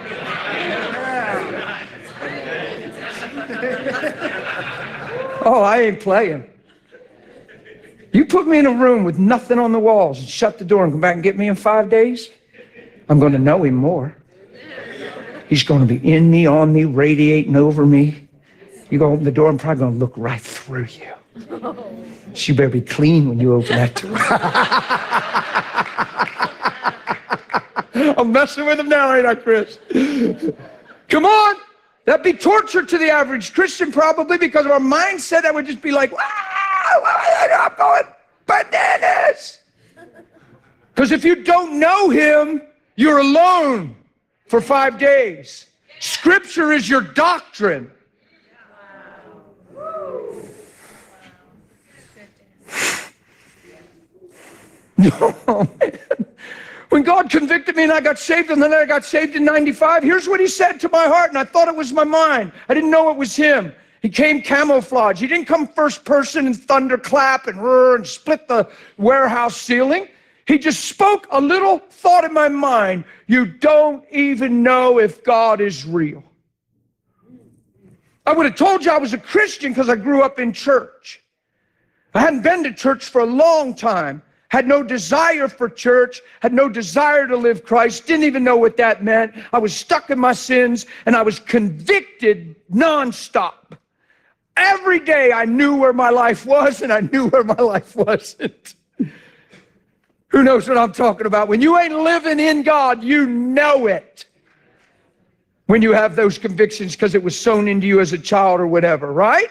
Oh, I ain't playing. You put me in a room with nothing on the walls and shut the door and come back and get me in five days, I'm going to know him more. He's going to be in me, on me, radiating over me. You go open the door, I'm probably going to look right through you. So you better be clean when you open that door. I'm messing with him now, ain't I, Chris? Come on. That'd be torture to the average Christian probably, because of our mindset that would just be like, wow, I'm going bananas. Because if you don't know him, you're alone for five days. Scripture is your doctrine. Oh, man. When God convicted me and I got saved, and then I got saved in ninety-five, here's what he said to my heart, and I thought it was my mind. I didn't know it was him. He came camouflage. He didn't come first person and thunderclap and roar and split the warehouse ceiling. He just spoke a little thought in my mind. You don't even know if God is real. I would have told you I was a Christian because I grew up in church. I hadn't been to church for a long time. Had no desire for church, had no desire to live Christ, didn't even know what that meant. I was stuck in my sins, and I was convicted nonstop. Every day I knew where my life was, and I knew where my life wasn't. Who knows what I'm talking about? When you ain't living in God, you know it. When you have those convictions because it was sown into you as a child or whatever, right?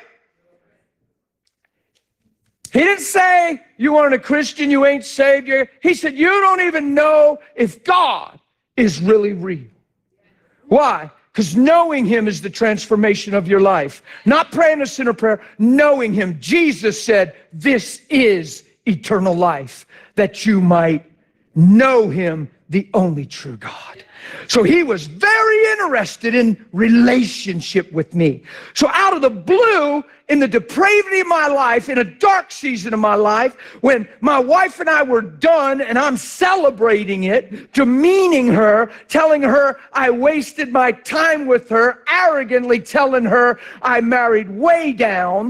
He didn't say you aren't a Christian, you ain't saved. You're, he said you don't even know if God is really real. Why? Because knowing him is the transformation of your life. Not praying a sinner prayer, knowing him. Jesus said, this is eternal life, that you might know him, the only true God. So he was very interested in relationship with me. So out of the blue, in the depravity of my life, in a dark season of my life, when my wife and I were done and I'm celebrating it, demeaning her, telling her I wasted my time with her, arrogantly telling her I married way down.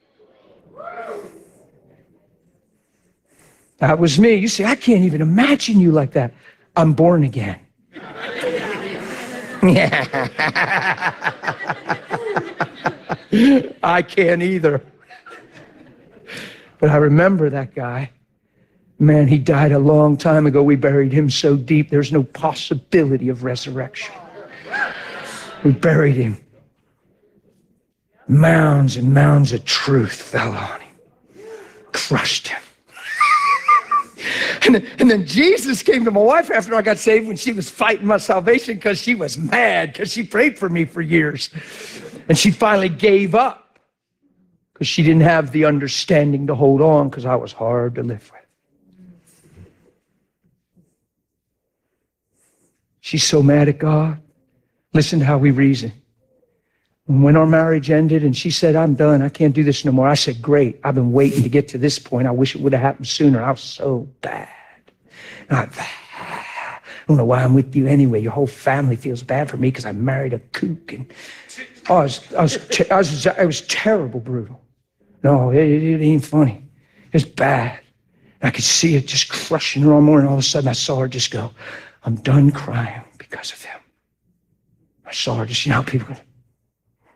That was me. You say, I can't even imagine you like that. I'm born again. I can't either. But I remember that guy. Man, he died a long time ago. We buried him so deep, there's no possibility of resurrection. We buried him. Mounds and mounds of truth fell on him. Crushed him. And then, and then Jesus came to my wife after I got saved when she was fighting my salvation because she was mad because she prayed for me for years. And she finally gave up because she didn't have the understanding to hold on because I was hard to live with. She's so mad at God. Listen to how we reason. When our marriage ended and she said, I'm done, I can't do this no more. I said, great, I've been waiting to get to this point. I wish it would have happened sooner. I was so bad. And I, I don't know why I'm with you anyway. Your whole family feels bad for me because I married a kook. And oh, I was, I was, I was, it was terrible, brutal. No, it, it ain't funny. It was bad. I could see it just crushing her on more, and all of a sudden I saw her just go, I'm done crying because of him. I saw her just, you know how people go.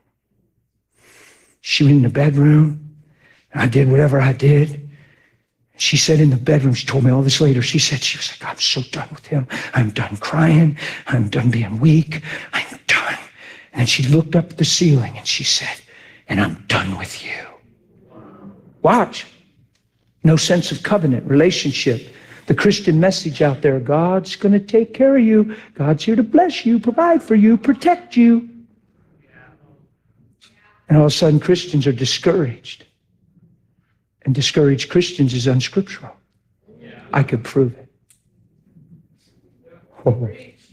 She went in the bedroom, and I did whatever I did. She said in the bedroom, she told me all this later, she said, she was like, I'm so done with him. I'm done crying. I'm done being weak. I'm done. And she looked up at the ceiling and she said, and I'm done with you. Watch. No sense of covenant, relationship. The Christian message out there, God's going to take care of you. God's here to bless you, provide for you, protect you. And all of a sudden, Christians are discouraged. And discouraged Christians is unscriptural. I could prove it. Oh.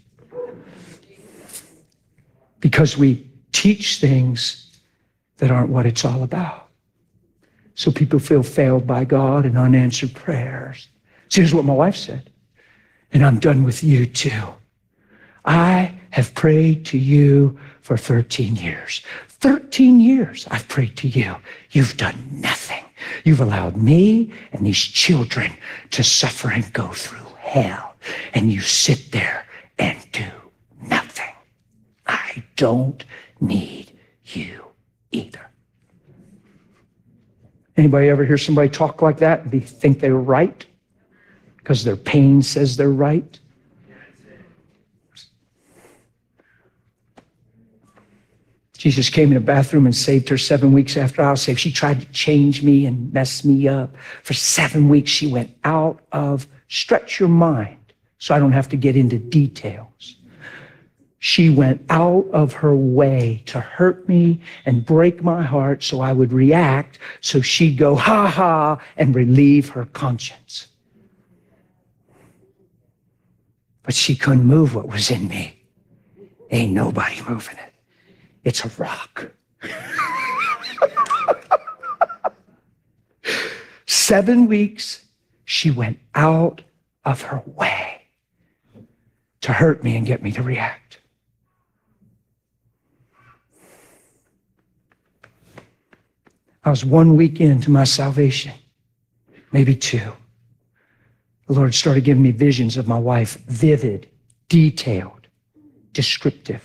Because we teach things that aren't what it's all about. So people feel failed by God and unanswered prayers. So here's what my wife said. And I'm done with you too. I have prayed to you for thirteen years. thirteen years I've prayed to you. You've done nothing. You've allowed me and these children to suffer and go through hell. And you sit there and do nothing. I don't need you either. Anybody ever hear somebody talk like that and be, think they're right? Because their pain says they're right? Jesus came in a bathroom and saved her seven weeks after I was saved. She tried to change me and mess me up. For seven weeks, she went out of, stretch your mind so I don't have to get into details. She went out of her way to hurt me and break my heart so I would react, so she'd go, ha ha, and relieve her conscience. But she couldn't move what was in me. Ain't nobody moving it. It's a rock. Seven weeks, she went out of her way to hurt me and get me to react. I was one week into my salvation, maybe two. The Lord started giving me visions of my wife, vivid, detailed, descriptive.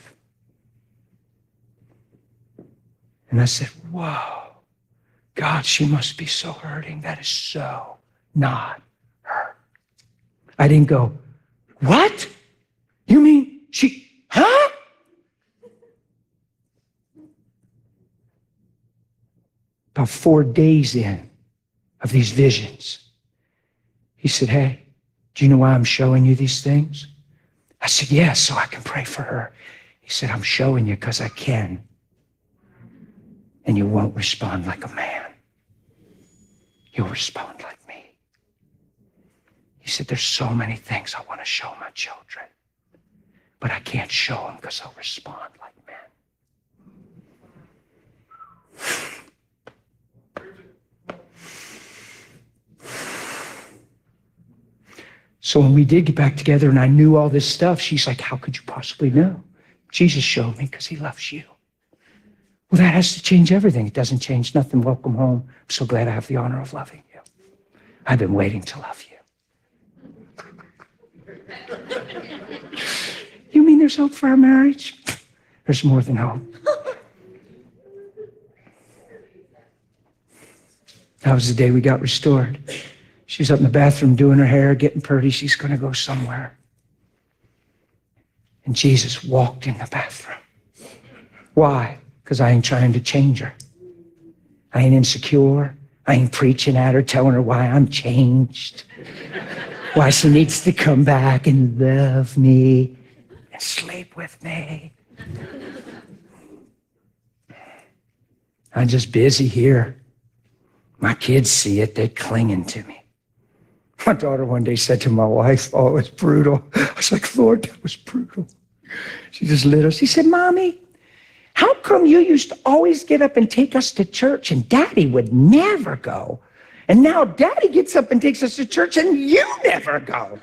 And I said, whoa, God, she must be so hurting. That is so not her. I didn't go, what? You mean she, huh? About four days in of these visions, he said, hey, do you know why I'm showing you these things? I said, yes, so I can pray for her. He said, I'm showing you because I can. And you won't respond like a man. You'll respond like me. He said, there's so many things I want to show my children, but I can't show them because they'll respond like men. So when we did get back together and I knew all this stuff, she's like, how could you possibly know? Jesus showed me because he loves you. Well, that has to change everything. It doesn't change nothing. Welcome home. I'm so glad I have the honor of loving you. I've been waiting to love you. You mean there's hope for our marriage? There's more than hope. That was the day we got restored. She's up in the bathroom doing her hair, getting pretty. She's going to go somewhere. And Jesus walked in the bathroom. Why? Because I ain't trying to change her. I ain't insecure. I ain't preaching at her, telling her why I'm changed. Why she needs to come back and love me and sleep with me. I'm just busy here. My kids see it. They're clinging to me. My daughter one day said to my wife, oh, it was brutal. I was like, Lord, that was brutal. She just lit us. She said, Mommy, how come you used to always get up and take us to church and Daddy would never go? And now Daddy gets up and takes us to church and you never go.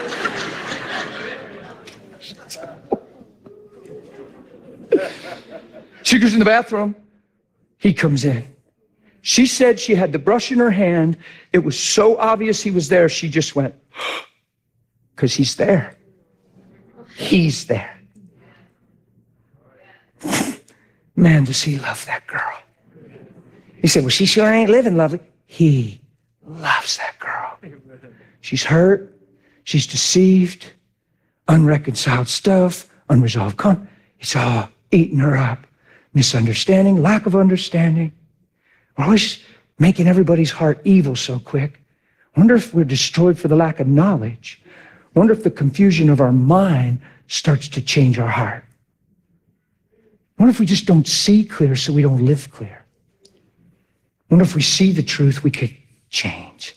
She goes in the bathroom. He comes in. She said she had the brush in her hand. It was so obvious he was there. She just went, because he's there. He's there. Man, does he love that girl. He said, well, she sure ain't living lovely. He loves that girl. She's hurt. She's deceived. Unreconciled stuff. Unresolved conflict. It's all eating her up. Misunderstanding. Lack of understanding. We're always making everybody's heart evil so quick. Wonder if we're destroyed for the lack of knowledge. Wonder if the confusion of our mind starts to change our heart. Wonder if we just don't see clear so we don't live clear. Wonder if we see the truth we could change.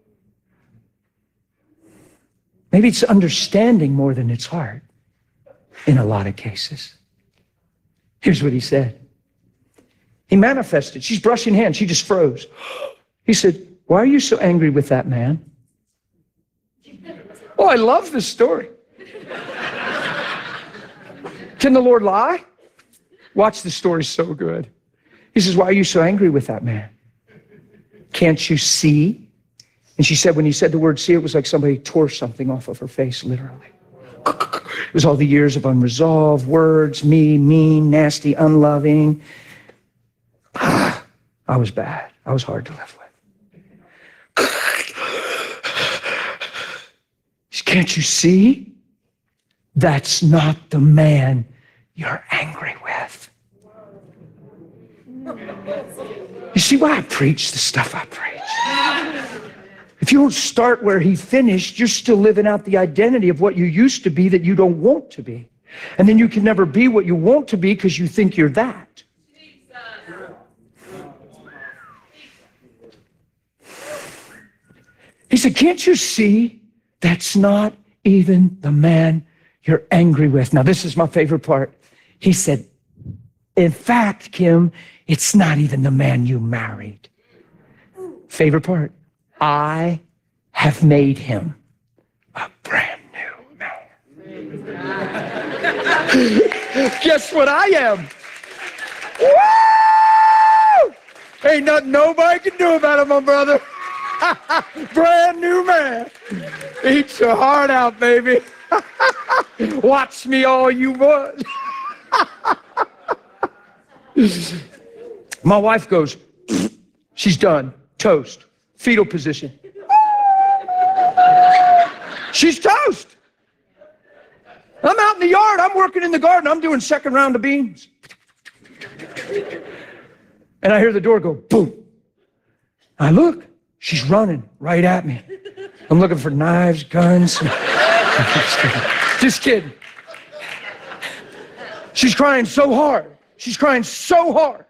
Maybe it's understanding more than it's heart in a lot of cases. Here's what he said. He manifested. She's brushing hands. She just froze. He said, why are you so angry with that man? Oh, I love this story. Can the Lord lie? Watch the story, so good. He says, why are you so angry with that man? Can't you see? And she said, when he said the word see, it was like somebody tore something off of her face, literally. It was all the years of unresolved words, me, mean, nasty, unloving. Ah, I was bad. I was hard to live with. Can't you see? That's not the man you're angry with. You see why I preach the stuff I preach? If you don't start where he finished, you're still living out the identity of what you used to be that you don't want to be. And then you can never be what you want to be because you think you're that. He said, can't you see that's not even the man you're angry with? Now, this is my favorite part. He said, in fact, Kim, it's not even the man you married. Favorite part. I have made him a brand new man. Guess what I am? Woo! Ain't nothing nobody can do about it, my brother. Brand new man. Eat your heart out, baby. Watch me all you want. My wife goes, she's done. Toast. Fetal position. She's toast. I'm out in the yard. I'm working in the garden. I'm doing second round of beans. And I hear the door go, boom. I look. She's running right at me. I'm looking for knives, guns. Just kidding. Just kidding. She's crying so hard. She's crying so hard.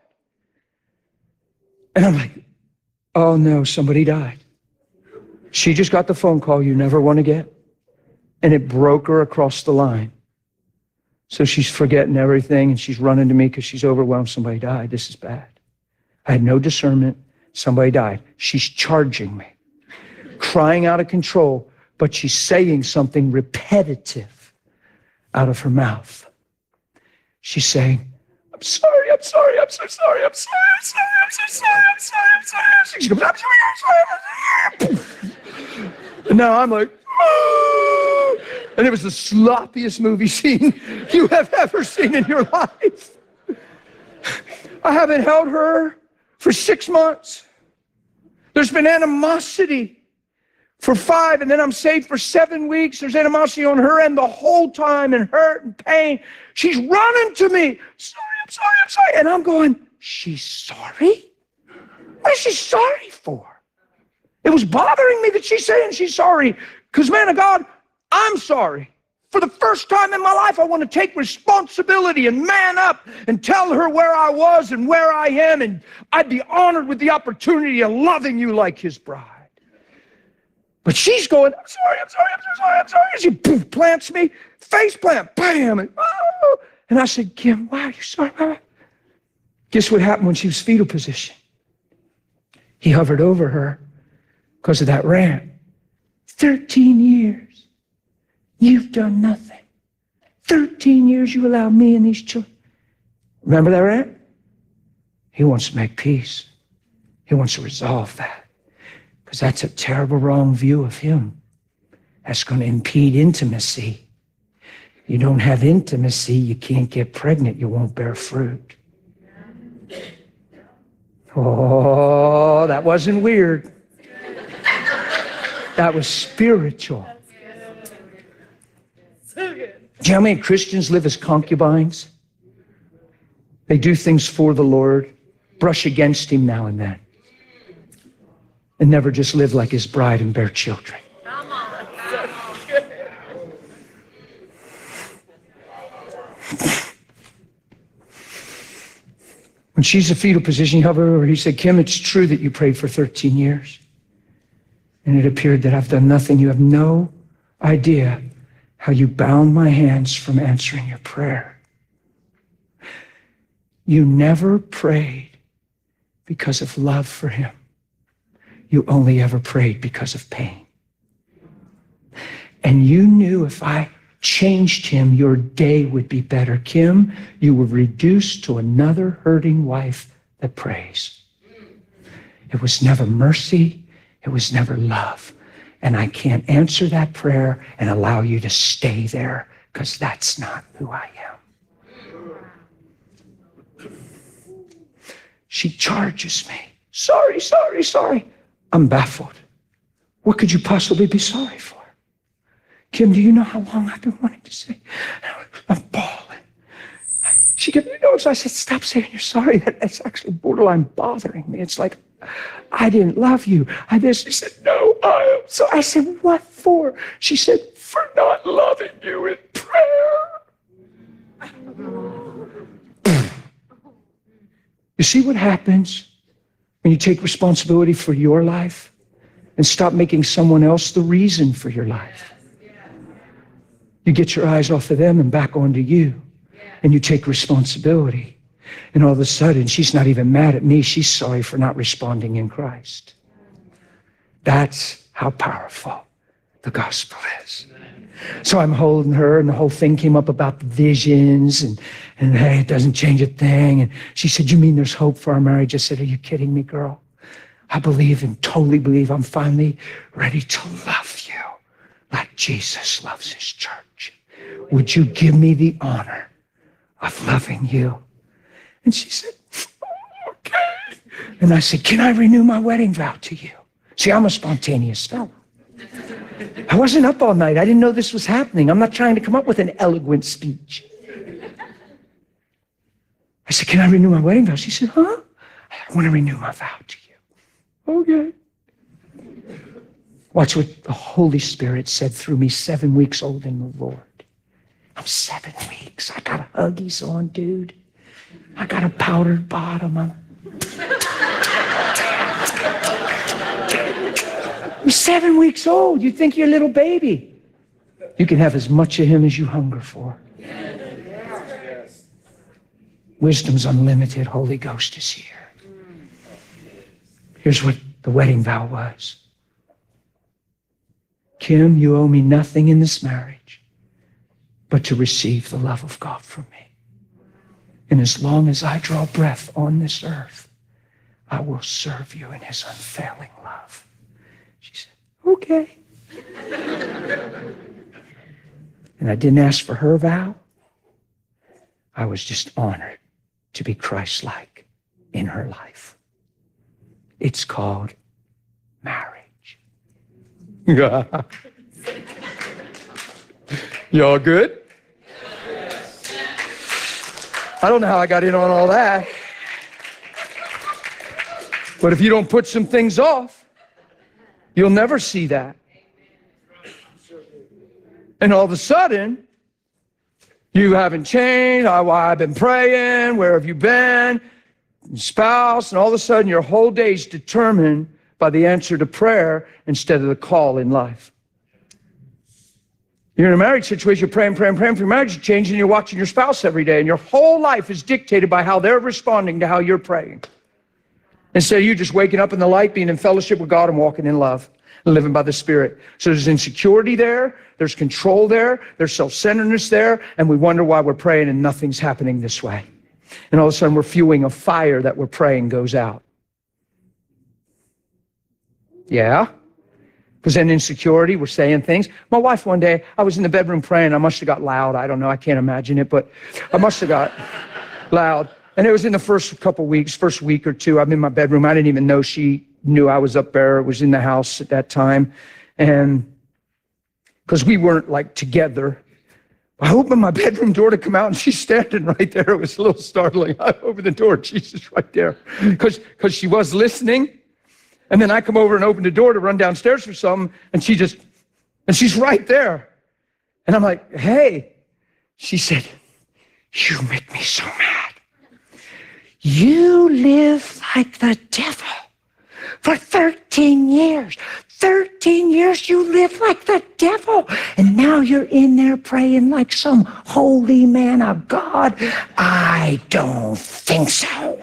And I'm like, oh no, somebody died. She just got the phone call you never want to get. And it broke her across the line. So she's forgetting everything and she's running to me because she's overwhelmed. Somebody died. This is bad. I had no discernment. Somebody died. She's charging me, crying out of control, but she's saying something repetitive out of her mouth. She's saying, I'm sorry, I'm sorry, I'm so sorry, I'm sorry, I'm sorry, I'm so sorry, I'm sorry, I'm sorry. She goes, I'm sorry, I'm sorry, I'm sorry. And now I'm like, oh! And it was the sloppiest movie scene you have ever seen in your life. I haven't held her for six months. There's been animosity for five, and then I'm saved for seven weeks. There's animosity on her end the whole time, and hurt and pain. She's running to me. Sorry, I'm sorry, I'm sorry. And I'm going, she's sorry? What is she sorry for? It was bothering me that she's saying she's sorry. Because, man of God, I'm sorry. For the first time in my life, I want to take responsibility and man up and tell her where I was and where I am, and I'd be honored with the opportunity of loving you like his bride. But she's going, I'm sorry, I'm sorry, I'm so sorry, I'm sorry. And she poof, plants me, face plant, bam. And, oh. And I said, Kim, why are you sorry? Guess what happened when she was fetal position? He hovered over her because of that rant. thirteen years. You've done nothing. thirteen years you allow me and these children. Remember that, right? He wants to make peace. He wants to resolve that. Because that's a terrible wrong view of him. That's going to impede intimacy. You don't have intimacy, you can't get pregnant, you won't bear fruit. Oh, that wasn't weird. That was spiritual. Do you know how many Christians live as concubines? They do things for the Lord, brush against him now and then, and never just live like his bride and bear children. When she's in fetal position, he hovered over, he said, Kim, it's true that you prayed for thirteen years. And it appeared that I've done nothing. You have no idea how you bound my hands from answering your prayer. You never prayed because of love for him. You only ever prayed because of pain. And you knew if I changed him, your day would be better. Kim, you were reduced to another hurting wife that prays. It was never mercy. It was never love. And I can't answer that prayer and allow you to stay there because that's not who I am. She charges me. Sorry, sorry, sorry. I'm baffled. What could you possibly be sorry for? Kim, do you know how long I've been wanting to say? I'm bawling. She gave me notes. I said, stop saying you're sorry. That's actually borderline bothering me. It's like, I didn't love you. I just, she said, no, I am. So I said, what for? She said, for not loving you in prayer. You see what happens when you take responsibility for your life and stop making someone else the reason for your life? You get your eyes off of them and back onto you, and you take responsibility. And all of a sudden, she's not even mad at me. She's sorry for not responding in Christ. That's how powerful the gospel is. So I'm holding her, and the whole thing came up about the visions, and, and hey, it doesn't change a thing. And she said, you mean there's hope for our marriage? I said, are you kidding me, girl? I believe and totally believe I'm finally ready to love you like Jesus loves his church. Would you give me the honor of loving you? And she said, okay. And I said, can I renew my wedding vow to you? See, I'm a spontaneous fellow. I wasn't up all night. I didn't know this was happening. I'm not trying to come up with an eloquent speech. I said, can I renew my wedding vow? She said, huh? I want to renew my vow to you. Okay. Watch what the Holy Spirit said through me, seven weeks old in the Lord. I'm seven weeks. I got a Huggies on, dude. I got a powdered bottom. I'm, I'm seven weeks old. You think you're a little baby. You can have as much of him as you hunger for. Wisdom's unlimited. Holy Ghost is here. Here's what the wedding vow was. Kim, you owe me nothing in this marriage but to receive the love of God from me. And as long as I draw breath on this earth, I will serve you in his unfailing love. She said, okay. And I didn't ask for her vow. I was just honored to be Christ-like in her life. It's called marriage. Y'all good? I don't know how I got in on all that. But if you don't put some things off, you'll never see that. And all of a sudden, you haven't changed. I, I've been praying. Where have you been? Spouse. And all of a sudden, your whole day's determined by the answer to prayer instead of the call in life. You're in a marriage situation, you're praying, praying, praying for your marriage to change, and you're watching your spouse every day, and your whole life is dictated by how they're responding to how you're praying. Instead of you just waking up in the light, being in fellowship with God and walking in love and living by the Spirit. So there's insecurity there, there's control there, there's self-centeredness there, and we wonder why we're praying and nothing's happening this way. And all of a sudden we're fueling a fire that we're praying goes out. Yeah? Because then insecurity, we're saying things. My wife one day, I was in the bedroom praying. I must have got loud. I don't know. I can't imagine it, but I must have got loud. And it was in the first couple weeks, first week or two. I'm in my bedroom. I didn't even know she knew I was up there. It was in the house at that time. And because we weren't like together, I opened my bedroom door to come out and she's standing right there. It was a little startling. I opened the door and she's just right there because because she was listening. And then I come over and open the door to run downstairs for something and she just, and she's right there. And I'm like, hey, she said, you make me so mad. You live like the devil for thirteen years. thirteen years you lived like the devil. And now you're in there praying like some holy man of God. I don't think so.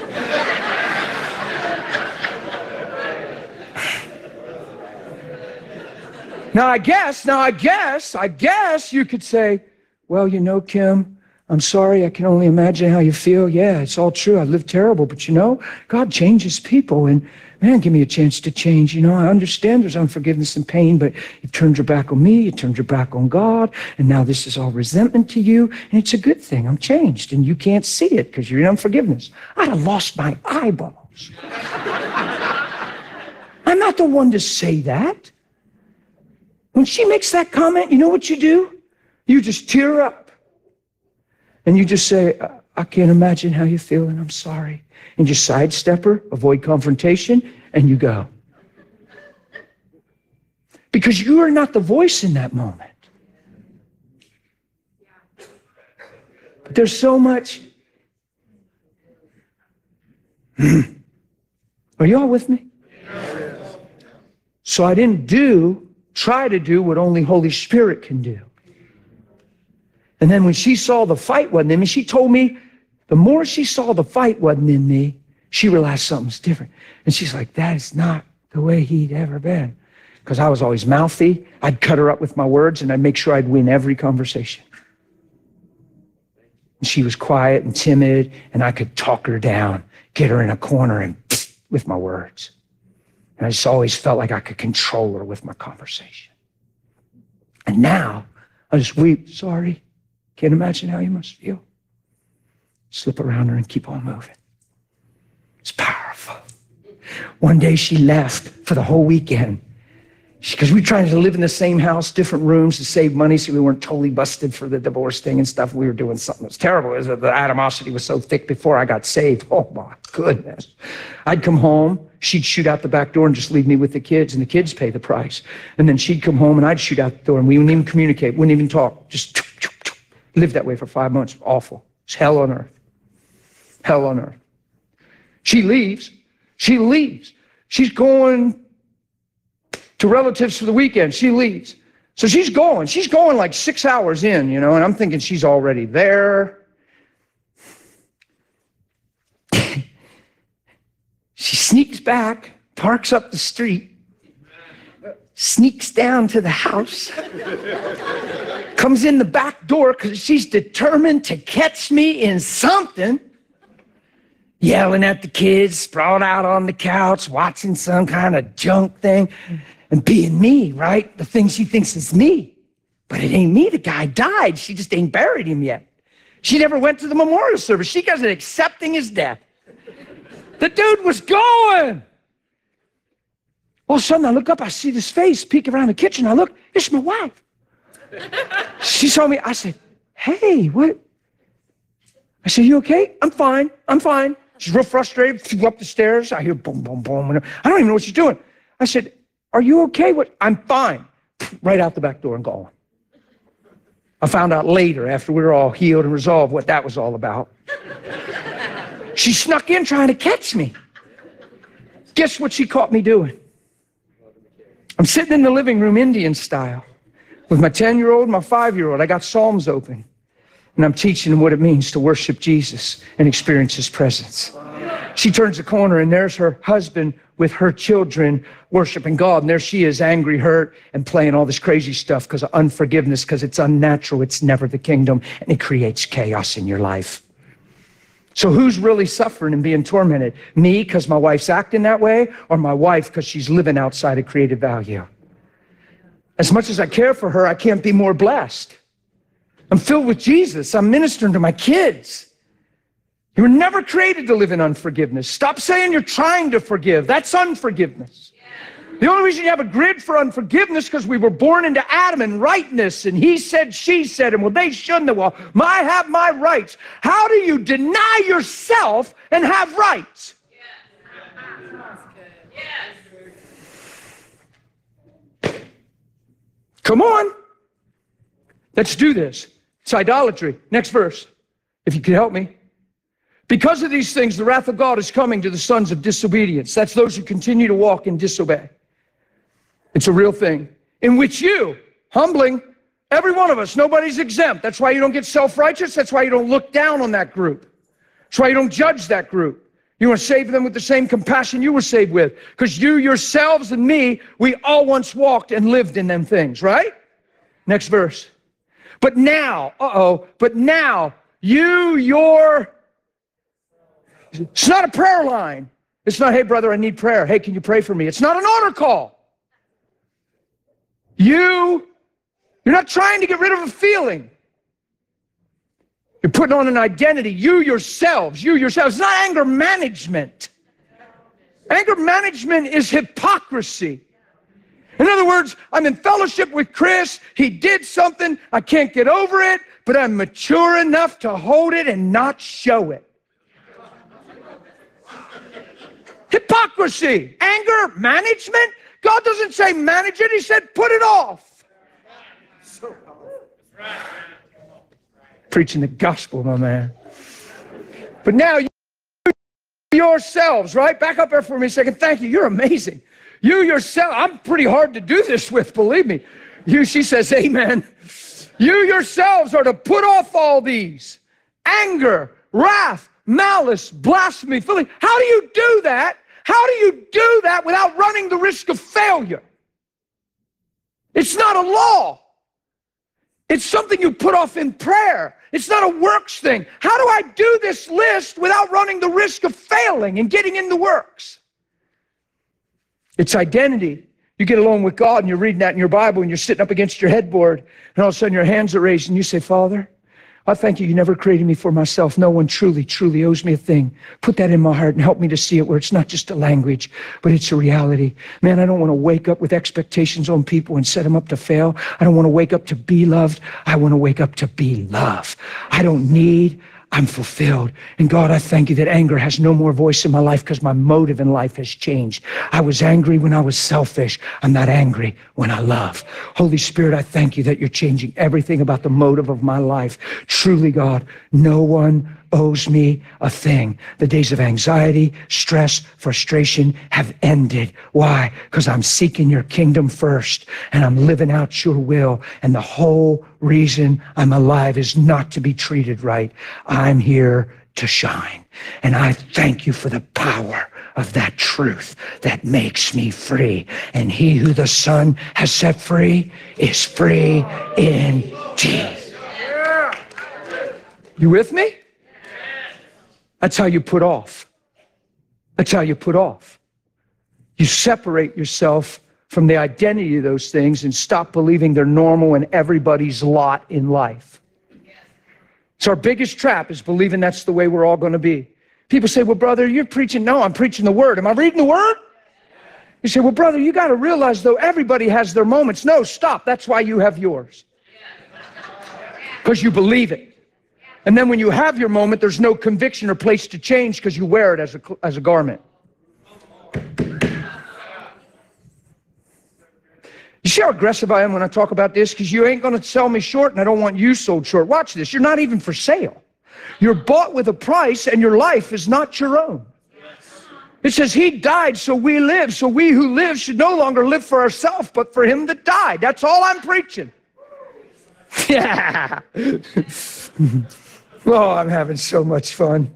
Now, I guess, now I guess, I guess you could say, well, you know, Kim, I'm sorry, I can only imagine how you feel. Yeah, it's all true. I lived terrible, but you know, God changes people, and man, give me a chance to change. You know, I understand there's unforgiveness and pain, but you turned your back on me, you turned your back on God, and now this is all resentment to you, and it's a good thing. I'm changed, and you can't see it because you're in unforgiveness. I'd have lost my eyeballs. I'm not the one to say that. When she makes that comment, you know what you do? You just tear up. And you just say, I, I can't imagine how you feel, and I'm sorry. And just sidestep her, avoid confrontation, and you go. Because you are not the voice in that moment. But there's so much. Are you all with me? So I didn't do try to do what only Holy Spirit can do. And then when she saw the fight wasn't in me, she told me, the more she saw the fight wasn't in me, she realized something's different. And she's like, that is not the way he'd ever been. Because I was always mouthy. I'd cut her up with my words, and I'd make sure I'd win every conversation. And she was quiet and timid, and I could talk her down, get her in a corner, and with my words. And I just always felt like I could control her with my conversation. And now, I just weep, sorry. Can't imagine how you must feel. Slip around her and keep on moving. It's powerful. One day she left for the whole weekend. Because we were trying to live in the same house, different rooms to save money so we weren't totally busted for the divorce thing and stuff. We were doing something that was terrible. It was, the animosity was so thick before I got saved. Oh my goodness. I'd come home, she'd shoot out the back door and just leave me with the kids, and the kids pay the price. And then she'd come home and I'd shoot out the door, and we wouldn't even communicate, wouldn't even talk. Just lived that way for five months. Awful. It's hell on earth. Hell on earth. She leaves. She leaves. She's going to relatives for the weekend. She leaves. So she's going. She's going like six hours in, you know, and I'm thinking she's already there. She sneaks back, parks up the street, sneaks down to the house, comes in the back door because she's determined to catch me in something, yelling at the kids, sprawled out on the couch, watching some kind of junk thing. And being me, right? The thing she thinks is me. But it ain't me. The guy died. She just ain't buried him yet. She never went to the memorial service. She wasn't accepting his death. The dude was going. All of a sudden, I look up. I see this face peek around the kitchen. I look. It's my wife. She saw me. I said, hey, what? I said, you okay? I'm fine. I'm fine. She's real frustrated. Flew up the stairs. I hear boom, boom, boom. I don't even know what she's doing. I said, are you okay? What? I'm fine. Right out the back door and gone. I found out later, after we were all healed and resolved, what that was all about. She snuck in trying to catch me. Guess what she caught me doing? I'm sitting in the living room, Indian style, with my ten-year-old and my five-year-old. I got Psalms open, and I'm teaching them what it means to worship Jesus and experience his presence. She turns the corner, and there's her husband with her children worshiping God. And there she is, angry, hurt, and playing all this crazy stuff because of unforgiveness, because it's unnatural. It's never the kingdom, and it creates chaos in your life. So who's really suffering and being tormented? Me, because my wife's acting that way, or my wife, because she's living outside of created value? As much as I care for her, I can't be more blessed. I'm filled with Jesus. I'm ministering to my kids. You were never created to live in unforgiveness. Stop saying you're trying to forgive. That's unforgiveness. The only reason you have a grid for unforgiveness is because we were born into Adam and rightness, and he said, she said, and well, they shouldn't have. Well, I have my rights. How do you deny yourself and have rights? Come on. Let's do this. It's idolatry. Next verse, if you could help me. Because of these things, the wrath of God is coming to the sons of disobedience. That's those who continue to walk and disobey. It's a real thing. In which you, humbling, every one of us, nobody's exempt. That's why you don't get self-righteous. That's why you don't look down on that group. That's why you don't judge that group. You want to save them with the same compassion you were saved with. Because you yourselves and me, we all once walked and lived in them things, right? Next verse. But now, uh-oh, but now, you, your... It's not a prayer line. It's not, hey, brother, I need prayer. Hey, can you pray for me? It's not an altar call. You, you're not trying to get rid of a feeling. You're putting on an identity. You yourselves, you yourselves. It's not anger management. Anger management is hypocrisy. In other words, I'm in fellowship with Chris. He did something. I can't get over it, but I'm mature enough to hold it and not show it. Hypocrisy. Anger management. God doesn't say manage it. He said put it off. Preaching the gospel, my man. But now you yourselves, right? Back up there for me a second. Thank you. You're amazing. You yourself, I'm pretty hard to do this with, believe me. You, she says, amen. You yourselves are to put off all these. Anger, wrath, malice, blasphemy, filthy. How do you do that? How do you do that without running the risk of failure? It's not a law. It's something you put off in prayer. It's not a works thing. How do I do this list without running the risk of failing and getting in the works? It's identity. You get along with God and you're reading that in your Bible and you're sitting up against your headboard and all of a sudden your hands are raised and you say, Father, I thank you. You never created me for myself. No one truly, truly owes me a thing. Put that in my heart and help me to see it where it's not just a language, but it's a reality. Man, I don't want to wake up with expectations on people and set them up to fail. I don't want to wake up to be loved. I want to wake up to be love. I don't need, I'm fulfilled. And God, I thank you that anger has no more voice in my life because my motive in life has changed. I was angry when I was selfish. I'm not angry when I love. Holy Spirit, I thank you that you're changing everything about the motive of my life. Truly, God, no one owes me a thing. The days of anxiety, stress, frustration have ended. Why? Because I'm seeking your kingdom first and I'm living out your will. And the whole reason I'm alive is not to be treated right. I'm here to shine. And I thank you for the power of that truth that makes me free. And he who the Son has set free is free indeed. You with me? That's how you put off. That's how you put off. You separate yourself from the identity of those things and stop believing they're normal and everybody's lot in life. So our biggest trap is believing that's the way we're all going to be. People say, well, brother, you're preaching. No, I'm preaching the word. Am I reading the word? You say, well, brother, you got to realize, though, everybody has their moments. No, stop. That's why you have yours. Because you believe it. And then when you have your moment, there's no conviction or place to change because you wear it as a, as a garment. You see how aggressive I am when I talk about this? Because you ain't going to sell me short, and I don't want you sold short. Watch this. You're not even for sale. You're bought with a price, and your life is not your own. It says he died so we live. So we who live should no longer live for ourselves, but for him that died. That's all I'm preaching. Yeah. Oh, I'm having so much fun.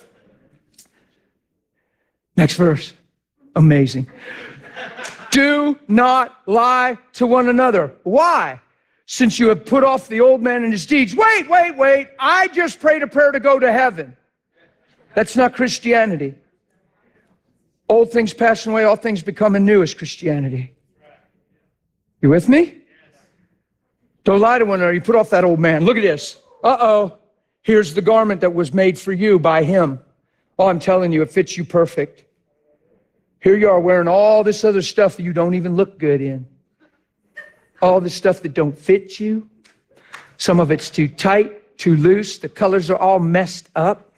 Next verse. Amazing. Do not lie to one another. Why? Since you have put off the old man and his deeds. Wait, wait, wait. I just prayed a prayer to go to heaven. That's not Christianity. Old things passing away, all things becoming new is Christianity. You with me? Don't lie to one another. You put off that old man. Look at this. Uh-oh. Here's the garment that was made for you by him. Oh, I'm telling you, it fits you perfect. Here you are wearing all this other stuff that you don't even look good in. All this stuff that don't fit you. Some of it's too tight, too loose. The colors are all messed up.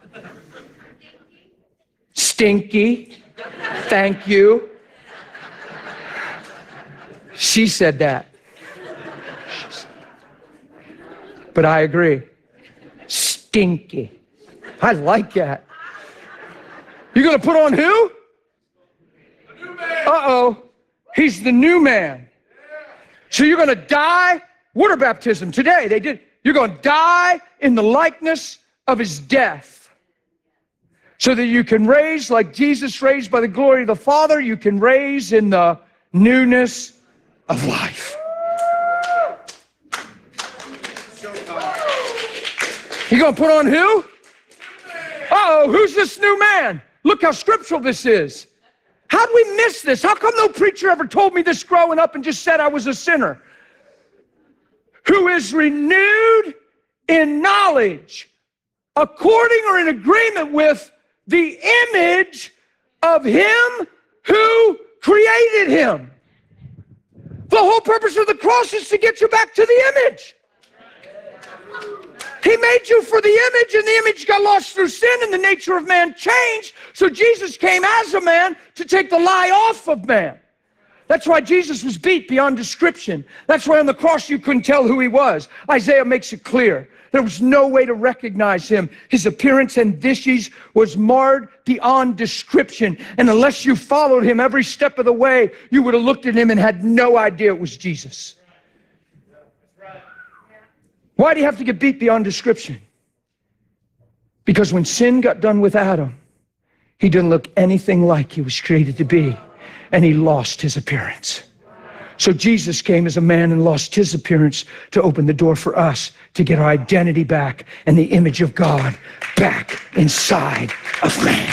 Stinky. Thank you. She said that. But I agree. Stinky. I like that. You're going to put on who? Uh-oh. He's the new man. So you're going to die. Water baptism today. They did. You're going to die in the likeness of his death. So that you can raise like Jesus raised by the glory of the Father. You can raise in the newness of life. You're going to put on who? Uh-oh, who's this new man? Look how scriptural this is. How'd we miss this? How come no preacher ever told me this growing up and just said I was a sinner? Who is renewed in knowledge, according or in agreement with the image of him who created him. The whole purpose of the cross is to get you back to the image. He made you for the image, and the image got lost through sin, and the nature of man changed. So Jesus came as a man to take the lie off of man. That's why Jesus was beat beyond description. That's why on the cross you couldn't tell who he was. Isaiah makes it clear. There was no way to recognize him. His appearance and dishes was marred beyond description. And unless you followed him every step of the way, you would have looked at him and had no idea it was Jesus. Why do you have to get beat beyond description? Because when sin got done with Adam, he didn't look anything like he was created to be, and he lost his appearance. So Jesus came as a man and lost his appearance to open the door for us to get our identity back and the image of God back inside of man.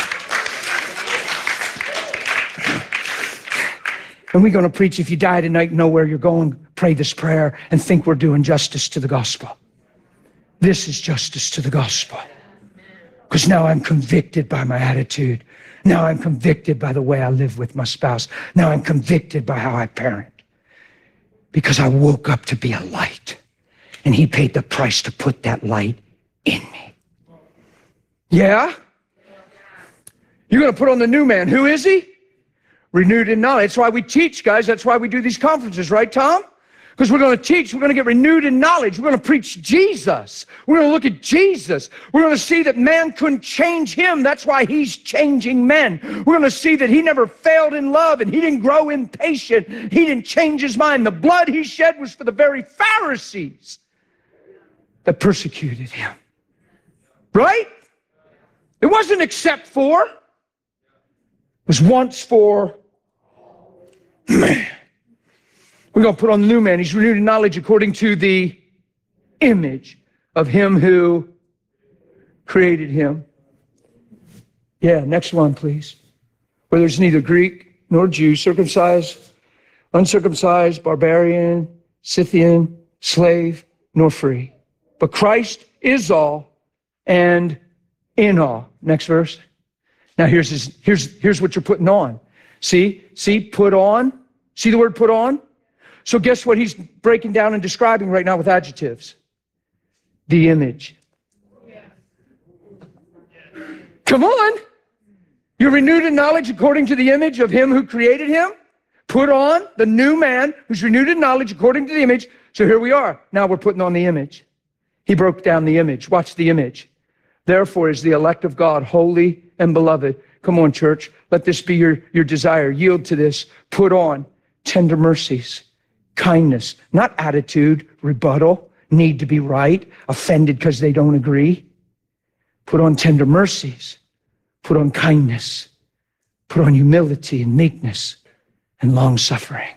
And we're going to preach, if you die tonight, know where you're going, pray this prayer and think we're doing justice to the gospel. This is justice to the gospel. Because now I'm convicted by my attitude. Now I'm convicted by the way I live with my spouse. Now I'm convicted by how I parent. Because I woke up to be a light. And he paid the price to put that light in me. Yeah? You're going to put on the new man. Who is he? Renewed in knowledge. That's why we teach, guys. That's why we do these conferences, right, Tom? Because we're going to teach, we're going to get renewed in knowledge. We're going to preach Jesus. We're going to look at Jesus. We're going to see that man couldn't change him. That's why he's changing men. We're going to see that he never failed in love and he didn't grow impatient. He didn't change his mind. The blood he shed was for the very Pharisees that persecuted him. Right? It wasn't except for. It was once for man. We're going to put on the new man. He's renewed in knowledge according to the image of him who created him. Yeah, next one, please. Where there's neither Greek nor Jew, circumcised, uncircumcised, barbarian, Scythian, slave, nor free. But Christ is all and in all. Next verse. Now here's his, here's here's what you're putting on. See, see, put on. See the word put on? So guess what he's breaking down and describing right now with adjectives? The image. Come on. You're renewed in knowledge according to the image of him who created him. Put on the new man who's renewed in knowledge according to the image. So here we are. Now we're putting on the image. He broke down the image. Watch the image. Therefore is the elect of God holy and beloved. Come on, church. Let this be your, your desire. Yield to this. Put on tender mercies, kindness, not attitude, rebuttal, need to be right, offended because they don't agree. Put on tender mercies. Put on kindness. Put on humility and meekness and long-suffering.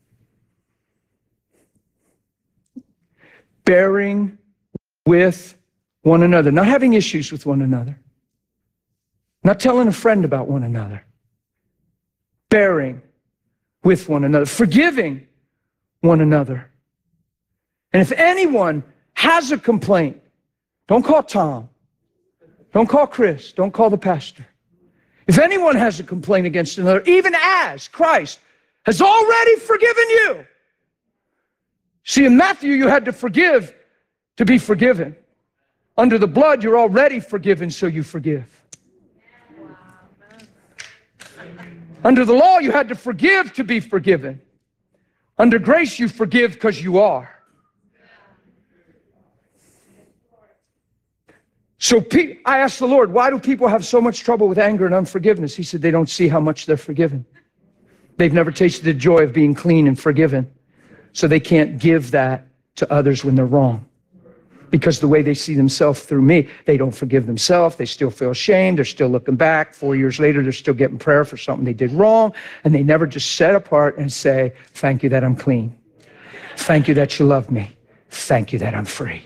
Bearing with one another, not having issues with one another, not telling a friend about one another, bearing with one another, forgiving one another. And if anyone has a complaint, don't call Tom, don't call Chris, don't call the pastor. If anyone has a complaint against another, even as Christ has already forgiven you. See, in Matthew, you had to forgive to be forgiven. Under the blood, you're already forgiven, so you forgive. Under the law, you had to forgive to be forgiven. Under grace, you forgive because you are. So I asked the Lord, why do people have so much trouble with anger and unforgiveness? He said they don't see how much they're forgiven. They've never tasted the joy of being clean and forgiven. So they can't give that to others when they're wrong. Because the way they see themselves through me, they don't forgive themselves. They still feel ashamed. They're still looking back. Four years later, they're still getting prayer for something they did wrong. And they never just set apart and say, thank you that I'm clean. Thank you that you love me. Thank you that I'm free.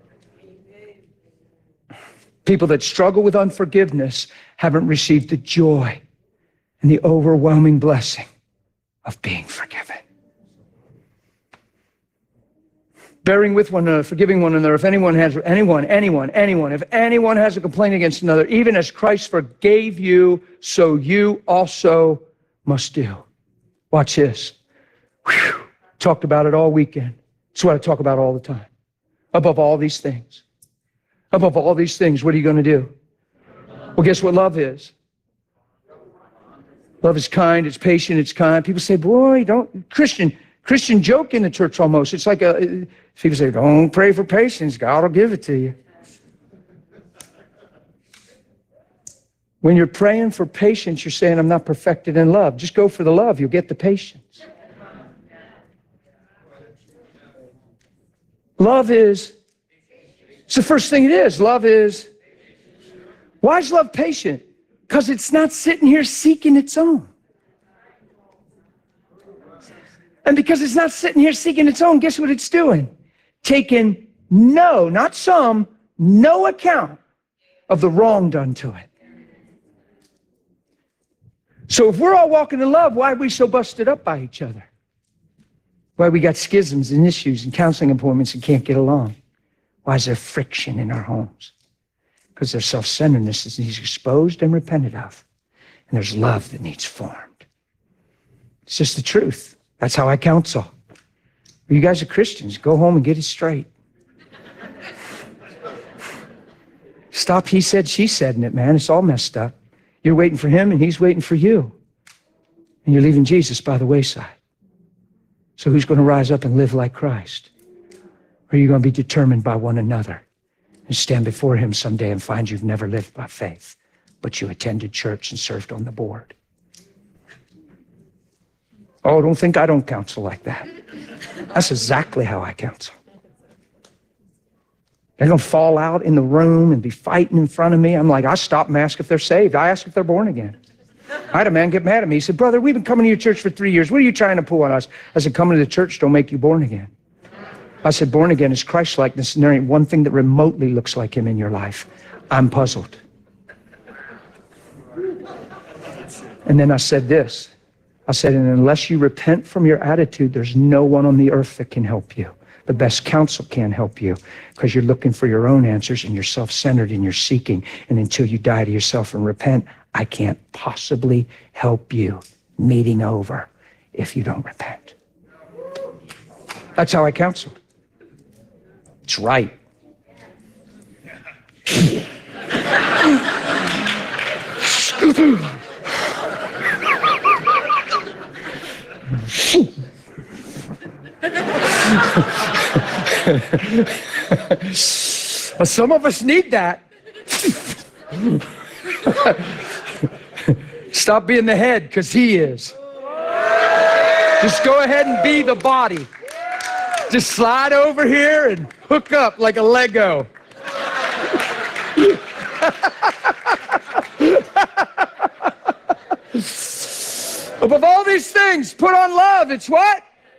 People that struggle with unforgiveness haven't received the joy and the overwhelming blessing of being forgiven. Bearing with one another, forgiving one another. If anyone has, anyone, anyone, anyone, if anyone has a complaint against another, even as Christ forgave you, so you also must do. Watch this. Whew. Talked about it all weekend. It's what I talk about all the time. Above all these things. Above all these things, what are you going to do? Well, guess what love is? Love is kind, it's patient, it's kind. People say, boy, don't, Christian, Christian joke in the church almost. It's like a, people say, don't pray for patience, God will give it to you. When you're praying for patience, you're saying, I'm not perfected in love. Just go for the love, you'll get the patience. Love is, it's the first thing it is. Love is, why is love patient? Because it's not sitting here seeking its own. And because it's not sitting here seeking its own, guess what it's doing? Taking no, not some, no account of the wrong done to it. So if we're all walking in love, why are we so busted up by each other? Why we got schisms and issues and counseling appointments and can't get along? Why is there friction in our homes? Because there's self-centeredness that needs exposed and repented of. And there's love that needs formed. It's just the truth. That's how I counsel. You guys are Christians. Go home and get it straight. Stop he said, she said in it, man. It's all messed up. You're waiting for him and he's waiting for you. And you're leaving Jesus by the wayside. So who's going to rise up and live like Christ? Or are you going to be determined by one another and stand before him someday and find you've never lived by faith, but you attended church and served on the board? Oh, don't think I don't counsel like that. That's exactly how I counsel. They're going to fall out in the room and be fighting in front of me. I'm like, I stop and ask if they're saved. I ask if they're born again. I had a man get mad at me. He said, brother, we've been coming to your church for three years. What are you trying to pull on us? I said, coming to the church don't make you born again. I said, born again is Christ-likeness, and there ain't one thing that remotely looks like him in your life. I'm puzzled. And then I said this. I said, and unless you repent from your attitude, there's no one on the earth that can help you. The best counsel can't help you because you're looking for your own answers and you're self-centered and you're seeking. And until you die to yourself and repent, I can't possibly help you. Meeting over if you don't repent. That's how I counsel. It's right. Some of us need that. Stop being the head, because he is. Just go ahead and be the body. Just slide over here and hook up like a Lego. Above all these things, put on love. It's what?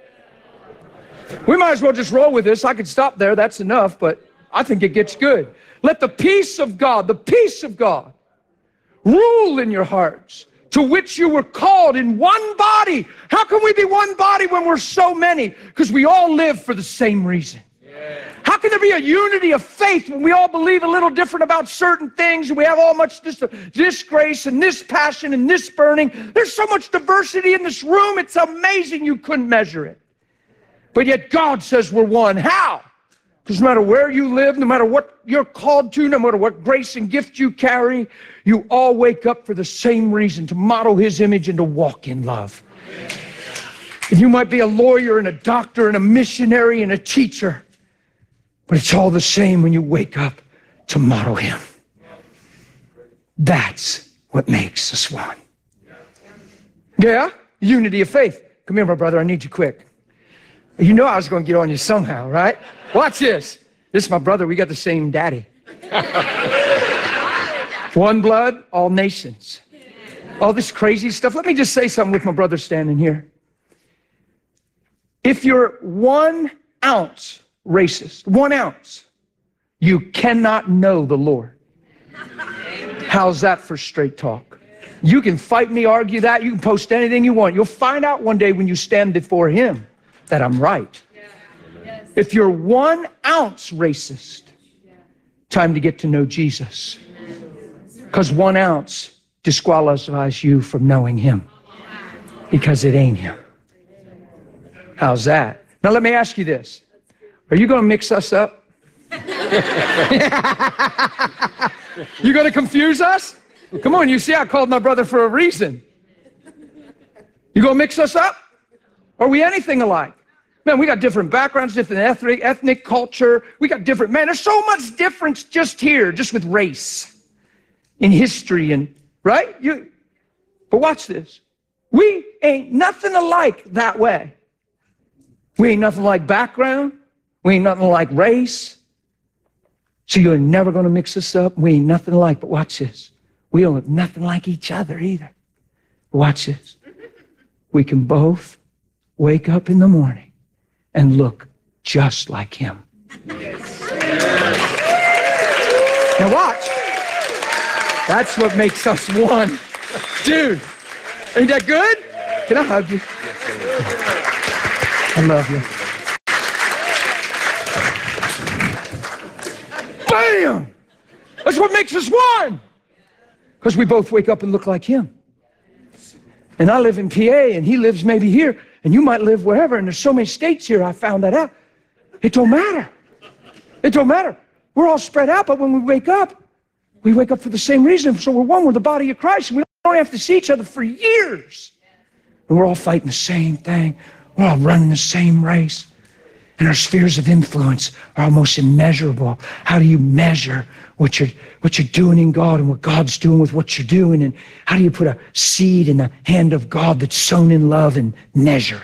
We might as well just roll with this. I could stop there. That's enough, but I think it gets good. Let the peace of God, the peace of God, rule in your hearts, to which you were called in one body. How can we be one body when we're so many? Because we all live for the same reason. Yeah. How can there be be a unity of faith when we all believe a little different about certain things, and we have all much this, this grace and this passion and this burning. There's so much diversity in this room. It's amazing you couldn't measure it. But yet God says we're one. How? Because no matter where you live, no matter what you're called to, no matter what grace and gift you carry, you all wake up for the same reason, to model his image and to walk in love. And you might be a lawyer and a doctor and a missionary and a teacher, but it's all the same when you wake up to model him. That's what makes us one. Yeah? Unity of faith. Come here, my brother. I need you quick. You know I was going to get on you somehow, right? Watch this. This is my brother. We got the same daddy. One blood, all nations. All this crazy stuff. Let me just say something with my brother standing here. If you're one ounce racist, one ounce, you cannot know the Lord. How's that for straight talk? You can fight me, argue that. You can post anything you want. You'll find out one day when you stand before him that I'm right. If you're one ounce racist, time to get to know Jesus. Because one ounce disqualifies you from knowing him. Because it ain't him. How's that? Now let me ask you this. Are you going to mix us up? You going to confuse us? Come on, you see I called my brother for a reason. You going to mix us up? Are we anything alike? Man, we got different backgrounds, different ethnic, ethnic culture. We got different, man, there's so much difference just here, just with race, in history, and, right? You, but watch this. We ain't nothing alike that way. We ain't nothing like background. We ain't nothing like race. So you're never going to mix us up. We ain't nothing alike, but watch this. We don't look nothing like each other either. Watch this. We can both wake up in the morning and look just like him. Yes. Now watch. That's what makes us one. Dude, ain't that good? Can I hug you? I love you. Bam! That's what makes us one. Because we both wake up and look like him. And I live in P A, and he lives maybe here, and you might live wherever, and there's so many states here, I found that out. It don't matter. It don't matter. We're all spread out, but when we wake up, we wake up for the same reason. So we're one, we're the body of Christ, and we don't have to see each other for years. And we're all fighting the same thing. We're all running the same race. And our spheres of influence are almost immeasurable. How do you measure what you're, what you're doing in God and what God's doing with what you're doing? And how do you put a seed in the hand of God that's sown in love and measure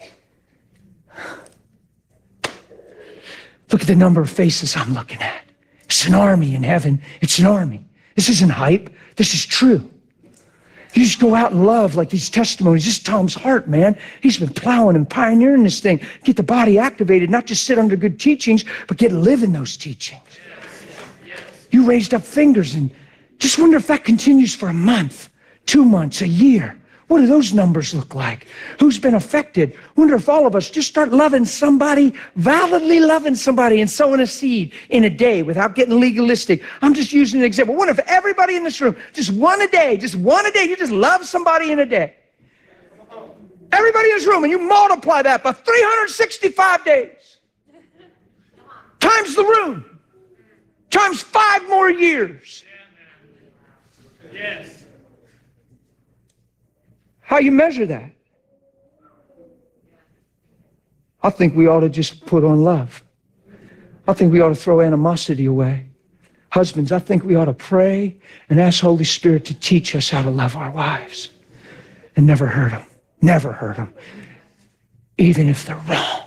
it? Look at the number of faces I'm looking at. It's an army in heaven. It's an army. This isn't hype. This is true. You just go out and love like these testimonies. This is Tom's heart, man. He's been plowing and pioneering this thing. Get the body activated, not just sit under good teachings, but get to live in those teachings. You raised up fingers, and just wonder if that continues for a month, two months, a year. What do those numbers look like? Who's been affected? Wonder if all of us just start loving somebody, validly loving somebody, and sowing a seed in a day without getting legalistic. I'm just using an example. Wonder if everybody in this room, just one a day, just one a day, you just love somebody in a day. Everybody in this room, and you multiply that by three hundred sixty-five days. Times the room. Times five more years. Yes. How you measure that? I think we ought to just put on love. I think we ought to throw animosity away. Husbands, I think we ought to pray and ask Holy Spirit to teach us how to love our wives and never hurt them. Never hurt them. Even if they're wrong.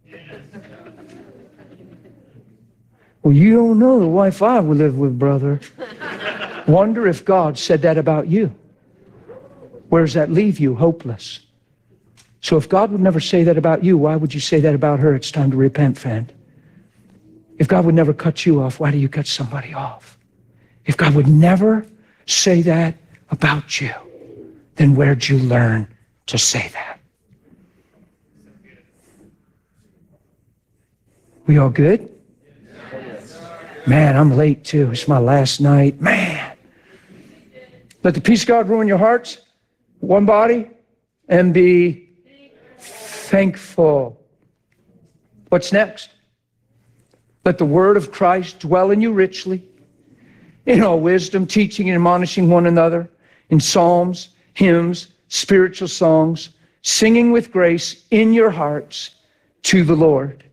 Well, you don't know the wife I would live with, brother. Wonder if God said that about you. Where does that leave you? Hopeless. So if God would never say that about you, why would you say that about her? It's time to repent, friend. If God would never cut you off, why do you cut somebody off? If God would never say that about you, then where'd you learn to say that? We all good? Man, I'm late too. It's my last night. Man. Let the peace of God rule in your hearts, one body, and be thankful. What's next? Let the word of Christ dwell in you richly, in all wisdom, teaching and admonishing one another, in psalms, hymns, spiritual songs, singing with grace in your hearts to the Lord.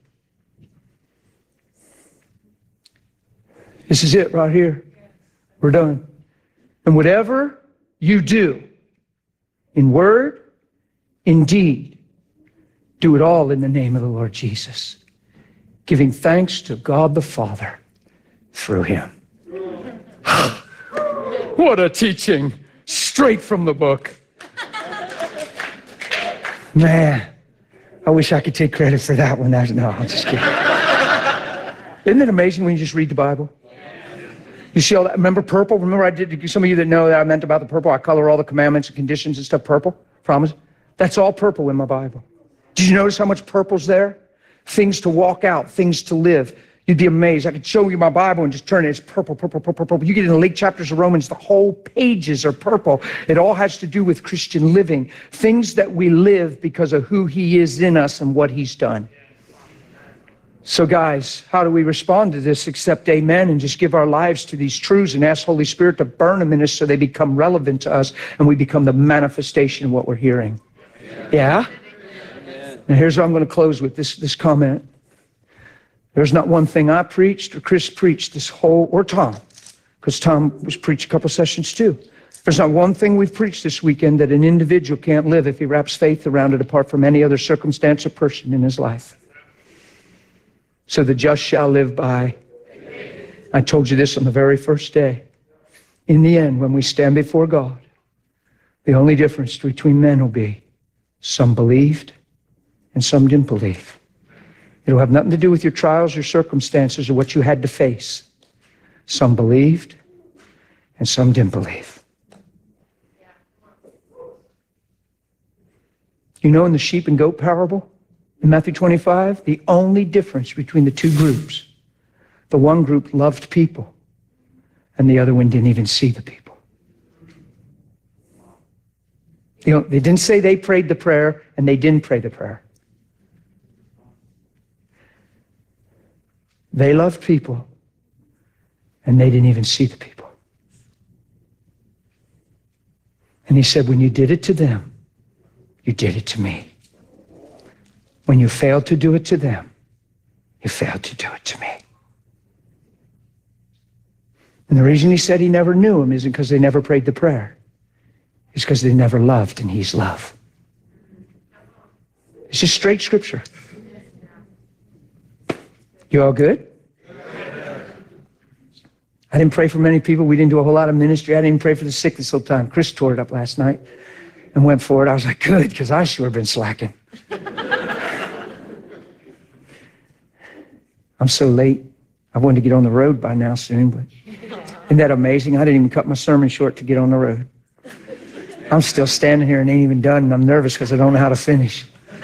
This is it right here. We're done. And whatever you do, in word, in deed, do it all in the name of the Lord Jesus, giving thanks to God the Father through him. What a teaching, straight from the book. Man, I wish I could take credit for that one. No, I'm just kidding. Isn't it amazing when you just read the Bible? You see all that? Remember purple? Remember I did, some of you that know that I meant about the purple, I color all the commandments and conditions and stuff purple. Promise? That's all purple in my Bible. Did you notice how much purple's there? Things to walk out, things to live. You'd be amazed. I could show you my Bible and just turn it. It's purple, purple, purple, purple. You get in the late chapters of Romans, the whole pages are purple. It all has to do with Christian living. Things that we live because of who he is in us and what he's done. So guys, how do we respond to this except amen and just give our lives to these truths and ask Holy Spirit to burn them in us so they become relevant to us and we become the manifestation of what we're hearing? Yeah? And here's what I'm going to close with, this, this comment. There's not one thing I preached or Chris preached this whole, or Tom, because Tom was preached a couple sessions too. There's not one thing we've preached this weekend that an individual can't live if he wraps faith around it apart from any other circumstance or person in his life. So the just shall live by. I told you this on the very first day. In the end, when we stand before God, the only difference between men will be some believed and some didn't believe. It'll have nothing to do with your trials or circumstances or what you had to face. Some believed and some didn't believe. You know, in the sheep and goat parable in Matthew twenty-five, the only difference between the two groups, the one group loved people and the other one didn't even see the people. You know, they didn't say they prayed the prayer and they didn't pray the prayer. They loved people, and they didn't even see the people. And he said, when you did it to them, you did it to me. When you failed to do it to them, you failed to do it to me. And the reason he said he never knew them isn't because they never prayed the prayer. It's because they never loved, and he's love. It's just straight scripture. You all good? I didn't pray for many people. We didn't do a whole lot of ministry. I didn't even pray for the sick this whole time. Chris tore it up last night and went for it. I was like, good, because I sure have been slacking. I'm so late. I wanted to get on the road by now soon, but isn't that amazing? I didn't even cut my sermon short to get on the road. I'm still standing here and ain't even done, and I'm nervous because I don't know how to finish.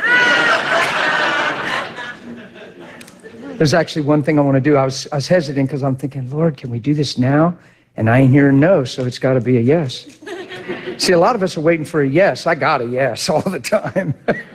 There's actually one thing I want to do. I was, I was hesitant because I'm thinking, Lord, can we do this now? And I ain't hearing no, so it's got to be a yes. See, a lot of us are waiting for a yes. I got a yes all the time.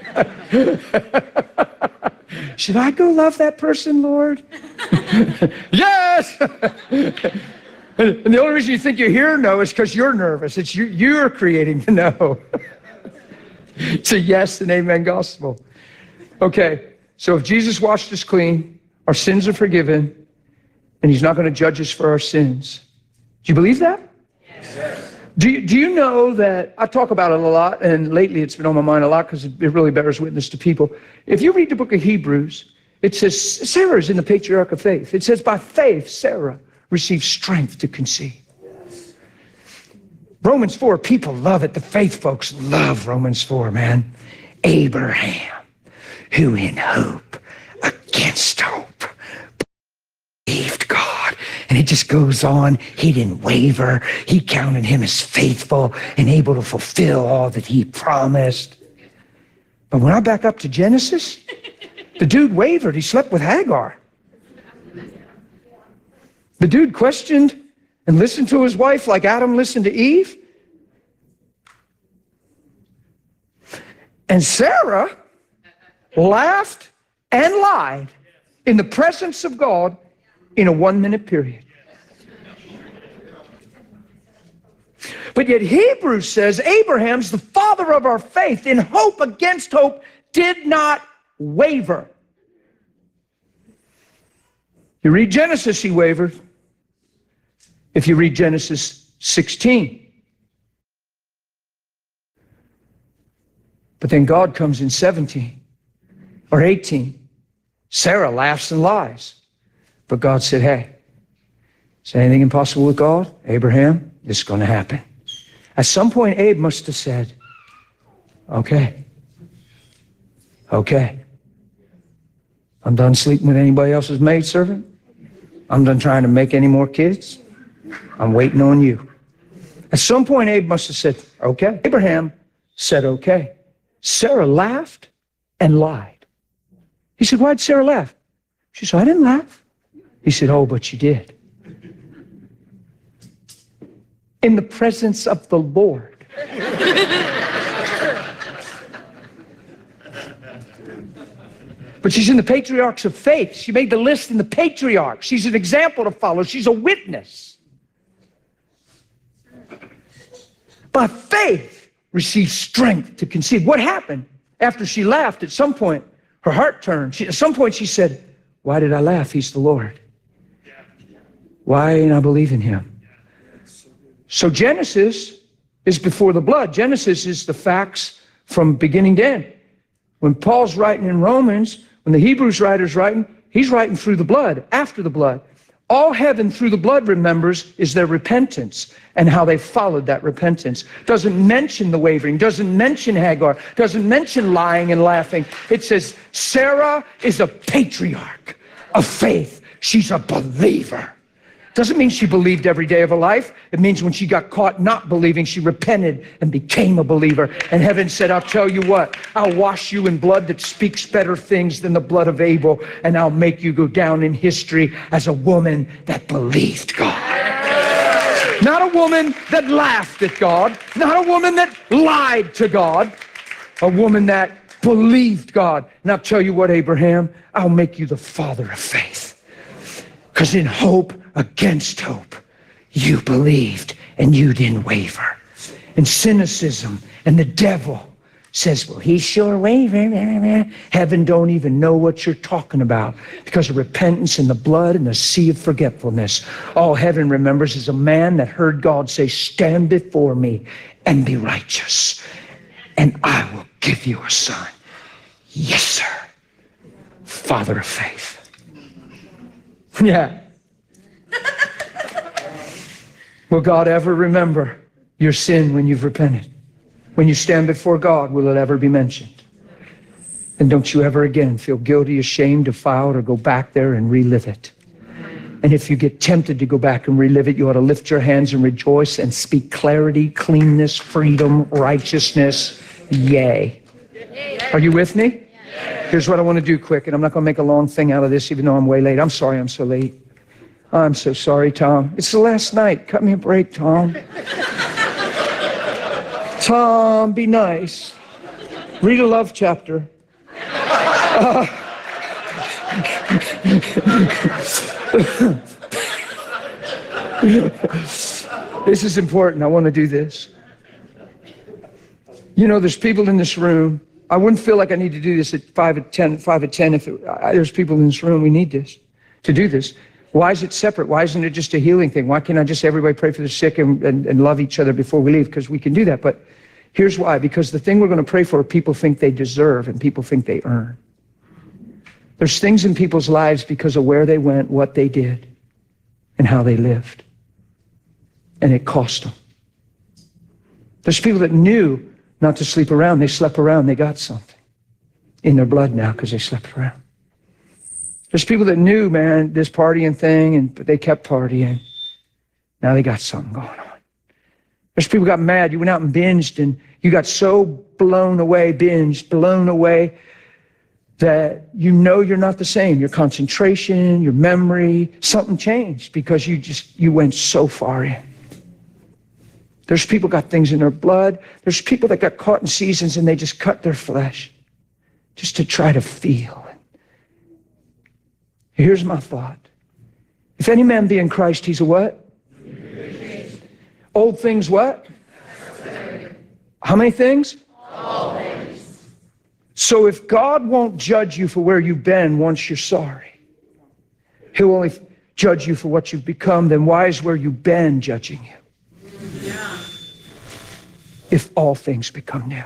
Should I go love that person, Lord? Yes! And the only reason you think you hear no is because you're nervous. It's you, you're creating the no. It's a yes and amen gospel. Okay, so if Jesus washed us clean, our sins are forgiven, and he's not going to judge us for our sins. Do you believe that? Yes. Do you, do you know that, I talk about it a lot, and lately it's been on my mind a lot because it really bears witness to people. If you read the book of Hebrews, it says, Sarah's in the patriarch of faith. It says, by faith, Sarah received strength to conceive. Yes. Romans four, people love it. The faith folks love Romans four, man. Abraham, who in hope, against hope, believed God. And it just goes on. He didn't waver. He counted him as faithful and able to fulfill all that he promised. But when I back up to Genesis, the dude wavered. He slept with Hagar. The dude questioned and listened to his wife like Adam listened to Eve. And Sarah laughed and lied in the presence of God in a one-minute period. But yet Hebrews says Abraham's the father of our faith. In hope against hope did not waver. You read Genesis, he wavered. If you read Genesis sixteen. But then God comes in seventeen or eighteen. Sarah laughs and lies. But God said, hey, is anything impossible with God? Abraham, this is going to happen. At some point, Abe must have said, okay, okay. I'm done sleeping with anybody else's maidservant. I'm done trying to make any more kids. I'm waiting on you. At some point, Abe must have said, okay. Abraham said, okay. Sarah laughed and lied. He said, why'd Sarah laugh? She said, I didn't laugh. He said, oh, but you did. In the presence of the Lord. But she's in the patriarchs of faith. She made the list in the patriarchs. She's an example to follow. She's a witness. By faith, received strength to conceive. What happened after she laughed? At some point, her heart turned. She, at some point, she said, why did I laugh? He's the Lord. Why ain't I believe in him? So Genesis is before the blood. Genesis is the facts from beginning to end. When Paul's writing in Romans, when the Hebrews writer's writing, he's writing through the blood, after the blood. All heaven through the blood remembers is their repentance and how they followed that repentance. Doesn't mention the wavering, doesn't mention Hagar, doesn't mention lying and laughing. It says Sarah is a patriarch of faith. She's a believer. Doesn't mean she believed every day of her life. It means when she got caught not believing, she repented and became a believer. And heaven said, I'll tell you what, I'll wash you in blood that speaks better things than the blood of Abel, and I'll make you go down in history as a woman that believed God. Not a woman that laughed at God, not a woman that lied to God, a woman that believed God. And I'll tell you what, Abraham, I'll make you the father of faith. Because in hope against hope, you believed and you didn't waver. And cynicism and the devil says, well, he sure wavered. Heaven don't even know what you're talking about because of repentance and the blood and the sea of forgetfulness. All heaven remembers is a man that heard God say, stand before me and be righteous, and I will give you a son. Yes, sir. Father of faith. Yeah. Will God ever remember your sin when you've repented? When you stand before God, will it ever be mentioned? And don't you ever again feel guilty, ashamed, defiled, or go back there and relive it. And if you get tempted to go back and relive it, you ought to lift your hands and rejoice and speak clarity, cleanness, freedom, righteousness. Yay. Are you with me? Here's what I want to do quick, and I'm not going to make a long thing out of this, even though I'm way late. I'm sorry I'm so late. I'm so sorry, Tom. It's the last night. Cut me a break, Tom. Tom, be nice. Read a love chapter. Uh, this is important. I want to do this. You know, there's people in this room. I wouldn't feel like I need to do this at five at ten, five at ten if it, I, there's people in this room. We need this, to do this. Why is it separate? Why isn't it just a healing thing? Why can't I just everybody pray for the sick and, and, and love each other before we leave? Because we can do that. But here's why. Because the thing we're going to pray for, people think they deserve and people think they earn. There's things in people's lives because of where they went, what they did, and how they lived. And it cost them. There's people that knew not to sleep around. They slept around. They got something in their blood now because they slept around. There's people that knew, man, this partying thing, and but they kept partying. Now they got something going on. There's people who got mad. You went out and binged, and you got so blown away, binged, blown away, that you know you're not the same. Your concentration, your memory, something changed because you just, you went so far in. There's people got things in their blood. There's people that got caught in seasons and they just cut their flesh just to try to feel. Here's my thought. If any man be in Christ, he's a what? Old things what? How many things? All things. So if God won't judge you for where you've been once you're sorry, he'll only judge you for what you've become, then why is where you've been judging you? Yeah. If all things become new.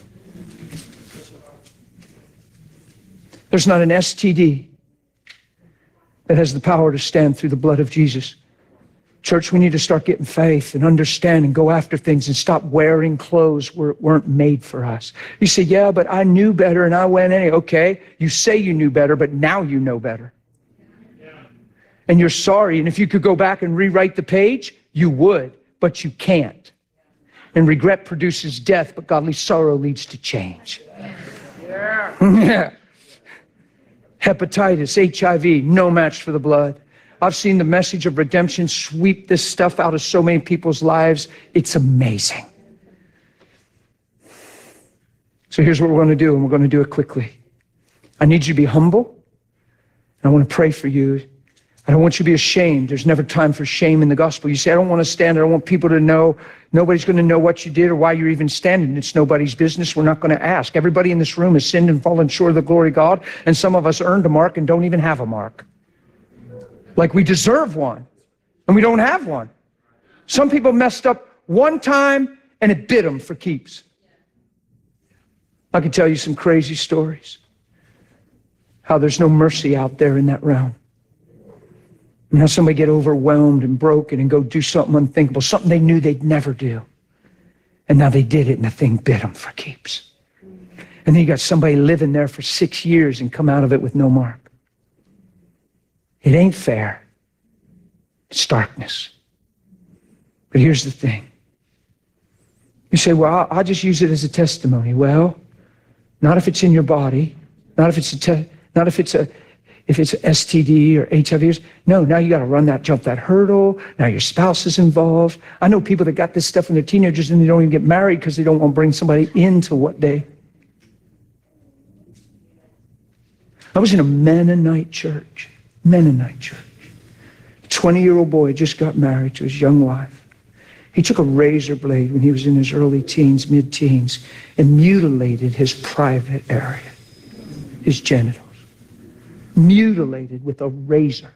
There's not an S T D that has the power to stand through the blood of Jesus. Church, we need to start getting faith and understand and go after things and stop wearing clothes that weren't made for us. You say, yeah, but I knew better and I went anyway. Okay, you say you knew better, but now you know better. Yeah. And you're sorry, and if you could go back and rewrite the page, you would, but you can't. And regret produces death, but godly sorrow leads to change. Yeah. Yeah. Hepatitis, H I V, no match for the blood. I've seen the message of redemption sweep this stuff out of so many people's lives. It's amazing. So here's what we're going to do, and we're going to do it quickly. I need you to be humble, and I want to pray for you. I don't want you to be ashamed. There's never time for shame in the gospel. You say, I don't want to stand. I don't want people to know. Nobody's going to know what you did or why you're even standing. It's nobody's business. We're not going to ask. Everybody in this room has sinned and fallen short of the glory of God, and some of us earned a mark and don't even have a mark. Like we deserve one, and we don't have one. Some people messed up one time, and it bit them for keeps. I can tell you some crazy stories, how there's no mercy out there in that realm. And how somebody get overwhelmed and broken and go do something unthinkable, something they knew they'd never do. And now they did it, and the thing bit them for keeps. And then you got somebody living there for six years and come out of it with no mark. It ain't fair. It's darkness. But here's the thing. You say, well, I'll, I'll just use it as a testimony. Well, not if it's in your body. Not if it's a, te- not if it's a, if it's S T D or H I V. No, now you got to run that, jump that hurdle. Now your spouse is involved. I know people that got this stuff when they're teenagers and they don't even get married because they don't want to bring somebody into what they. I was in a Mennonite church. Mennonite church. A twenty-year-old boy just got married to his young wife. He took a razor blade when he was in his early teens, mid-teens, and mutilated his private area, his genitals. Mutilated with a razor.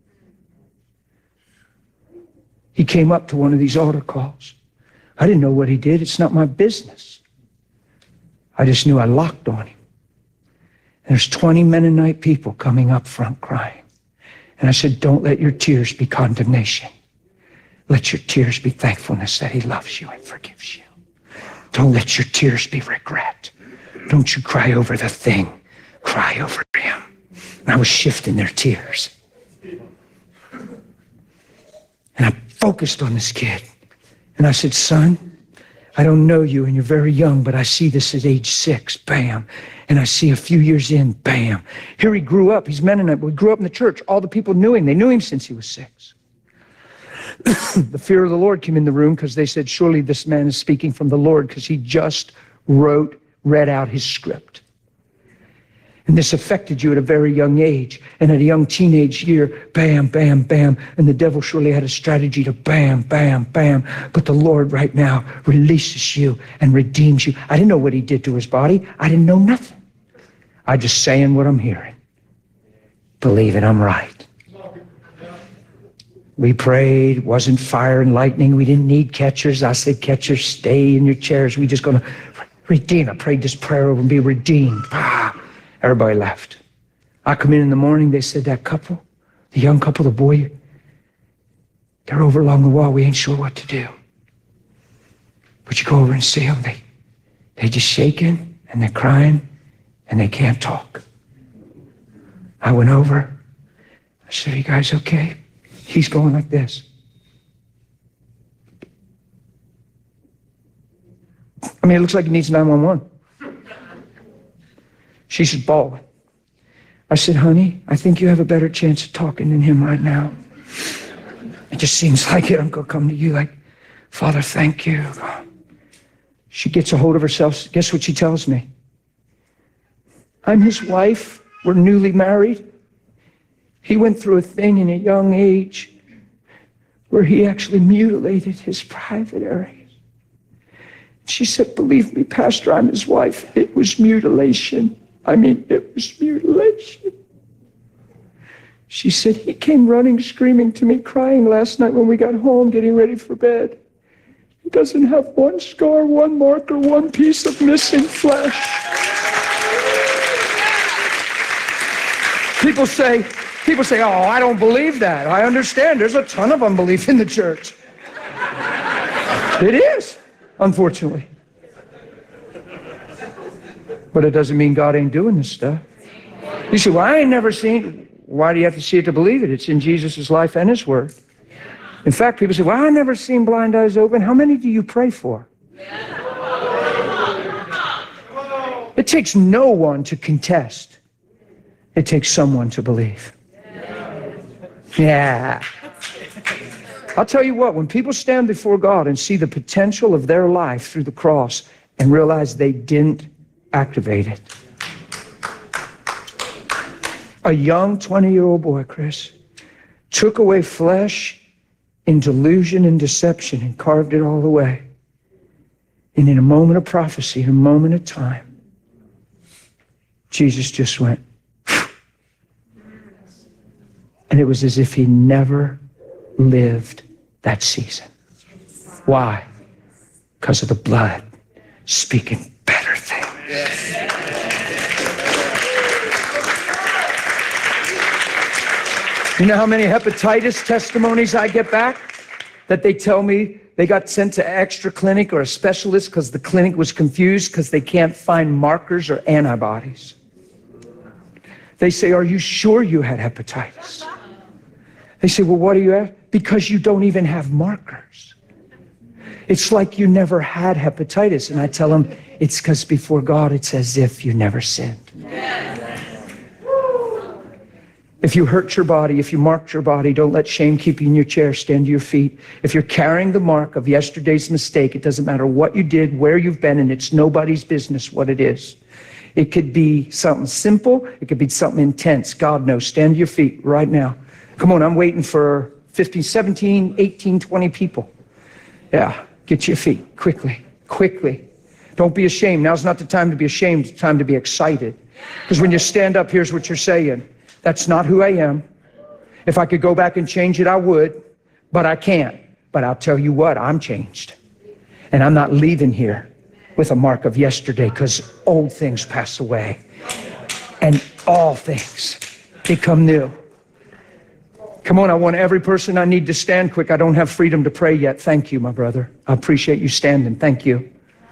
He came up to one of these altar calls. I didn't know what he did. It's not my business. I just knew I locked on him. And there's twenty Mennonite people coming up front crying. And I said, don't let your tears be condemnation. Let your tears be thankfulness that he loves you and forgives you. Don't let your tears be regret. Don't you cry over the thing. Cry over him. And I was shifting their tears. And I focused on this kid. And I said, son, I don't know you and you're very young, but I see this at age six, bam. And I see a few years in, bam. Here he grew up, he's Mennonite, but he grew up in the church. All the people knew him. They knew him since he was six. The fear of the Lord came in the room because they said, surely this man is speaking from the Lord because he just wrote, read out his script. And this affected you at a very young age. And at a young teenage year, bam, bam, bam. And the devil surely had a strategy to bam, bam, bam. But the Lord right now releases you and redeems you. I didn't know what he did to his body. I didn't know nothing. I just saying what I'm hearing. Believing I'm right. We prayed, wasn't fire and lightning. We didn't need catchers. I said, catchers, stay in your chairs. We just going to redeem. I prayed this prayer over and be redeemed. Ah. Everybody left. I come in in the morning, they said, that couple, the young couple, the boy, they're over along the wall. We ain't sure what to do. But you go over and see them. They, they just shaking and they're crying and they can't talk. I went over. I said, are you guys okay? He's going like this. I mean, it looks like he needs nine one one. She's bawling. I said, honey, I think you have a better chance of talking than him right now. It just seems like it. I'm going to come to you like, Father, thank you. She gets a hold of herself. Guess what she tells me? I'm his wife. We're newly married. He went through a thing in a young age where he actually mutilated his private areas. She said, believe me, Pastor, I'm his wife. It was mutilation. I mean, it was mutilation. She said, he came running, screaming to me, crying last night when we got home, getting ready for bed. He doesn't have one scar, one mark, or one piece of missing flesh. People say, people say, oh, I don't believe that. I understand. There's a ton of unbelief in the church. It is, unfortunately. But it doesn't mean God ain't doing this stuff. You say, well, I ain't never seen. Why do you have to see it to believe it? It's in Jesus' life and his word. In fact, people say, well, I never seen blind eyes open. How many do you pray for? It takes no one to contest. It takes someone to believe. Yeah. I'll tell you what, when people stand before God and see the potential of their life through the cross and realize they didn't activate it. A young twenty-year-old boy, Chris, took away flesh in delusion and deception and carved it all away. And in a moment of prophecy, in a moment of time, Jesus just went. And it was as if he never lived that season. Why? Because of the blood speaking better things. You know how many hepatitis testimonies I get back that they tell me they got sent to an extra clinic or a specialist because the clinic was confused because they can't find markers or antibodies. They say, are you sure you had hepatitis? They say, well, what do you have? Because you don't even have markers. It's like you never had hepatitis. And I tell them, it's because before God, it's as if you never sinned. If you hurt your body, if you marked your body, don't let shame keep you in your chair. Stand to your feet. If you're carrying the mark of yesterday's mistake, it doesn't matter what you did, where you've been, and it's nobody's business what it is. It could be something simple. It could be something intense. God knows. Stand to your feet right now. Come on, I'm waiting for fifteen, seventeen, eighteen, twenty people. Yeah, get to your feet quickly, quickly. Don't be ashamed. Now's not the time to be ashamed. It's the time to be excited. Because when you stand up, here's what you're saying. That's not who I am. If I could go back and change it, I would, but I can't. But I'll tell you what, I'm changed. And I'm not leaving here with a mark of yesterday because old things pass away and all things become new. Come on, I want every person I need to stand quick. I don't have freedom to pray yet. Thank you, my brother. I appreciate you standing. Thank you.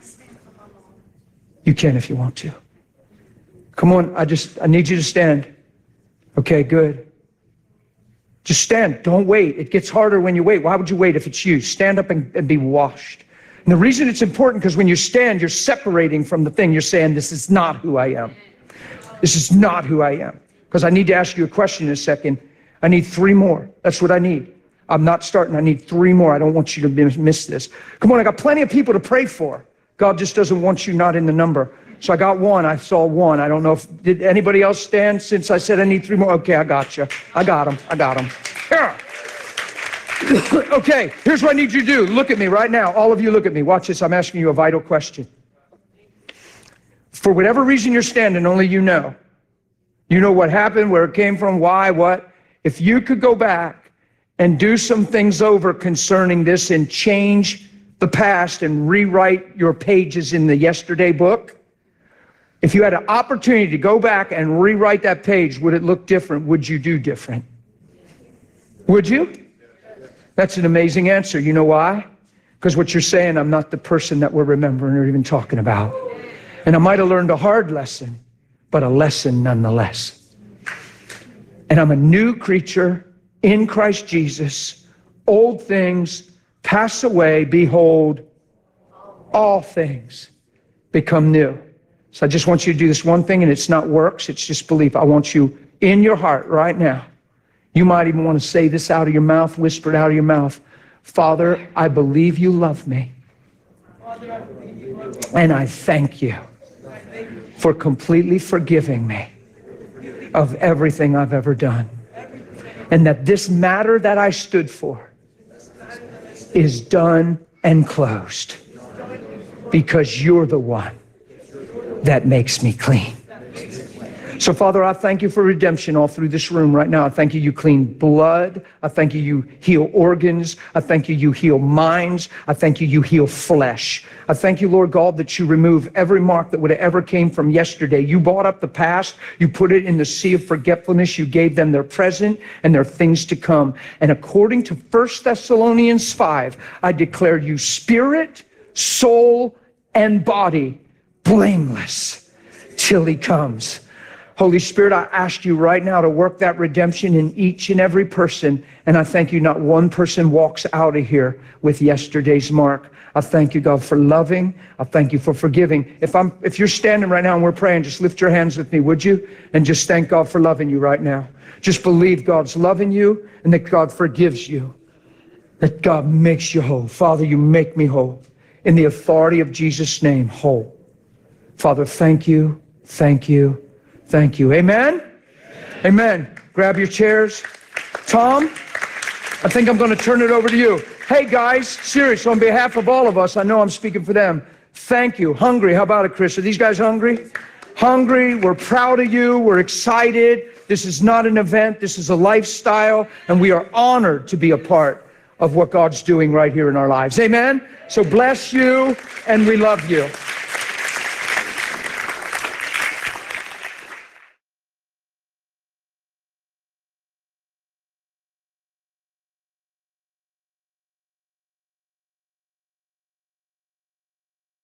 You can if you want to. Come on, I just, I need you to stand. Okay, good. Just stand. Don't wait. It gets harder when you wait. Why would you wait if it's you? Stand up and, and be washed. And the reason it's important, because when you stand, you're separating from the thing. You're saying, this is not who I am. This is not who I am. Because I need to ask you a question in a second. I need three more. That's what I need. I'm not starting. I need three more. I don't want you to miss this. Come on, I got plenty of people to pray for. God just doesn't want you not in the number. So I got one. I saw one. I don't know if, did anybody else stand since I said I need three more? Okay, I got you. I got them. I got them. Here. Okay, here's what I need you to do. Look at me right now. All of you look at me. Watch this. I'm asking you a vital question. For whatever reason you're standing, only you know. You know what happened, where it came from, why, what. If you could go back and do some things over concerning this and change the past and rewrite your pages in the yesterday book, if you had an opportunity to go back and rewrite that page, would it look different? Would you do different? Would you? That's an amazing answer. You know why? Because what you're saying, I'm not the person that we're remembering or even talking about. And I might have learned a hard lesson, but a lesson nonetheless. And I'm a new creature in Christ Jesus. Old things pass away. Behold, all things become new. So I just want you to do this one thing, and it's not works, it's just belief. I want you in your heart right now, you might even want to say this out of your mouth, whisper it out of your mouth. Father, I believe you love me. And I thank you for completely forgiving me of everything I've ever done. And that this matter that I stood for is done and closed because you're the one that makes me clean. So, Father, I thank you for redemption all through this room right now. I thank you, you clean blood. I thank you, you heal organs. I thank you, you heal minds. I thank you, you heal flesh. I thank you, Lord God, that you remove every mark that would have ever came from yesterday. You brought up the past. You put it in the sea of forgetfulness. You gave them their present and their things to come. And according to First Thessalonians five, I declare you spirit, soul, and body blameless till he comes. Holy Spirit, I ask you right now to work that redemption in each and every person. And I thank you not one person walks out of here with yesterday's mark. I thank you, God, for loving. I thank you for forgiving. If I'm, if you're standing right now and we're praying, just lift your hands with me, would you? And just thank God for loving you right now. Just believe God's loving you and that God forgives you. That God makes you whole. Father, you make me whole. In the authority of Jesus' name, whole. Father, thank you, thank you. Thank you. Amen? Amen? Amen. Grab your chairs. Tom, I think I'm going to turn it over to you. Hey, guys, serious, on behalf of all of us, I know I'm speaking for them. Thank you. Hungry. How about it, Chris? Are these guys hungry? Hungry. We're proud of you. We're excited. This is not an event. This is a lifestyle, and we are honored to be a part of what God's doing right here in our lives. Amen? So bless you, and we love you.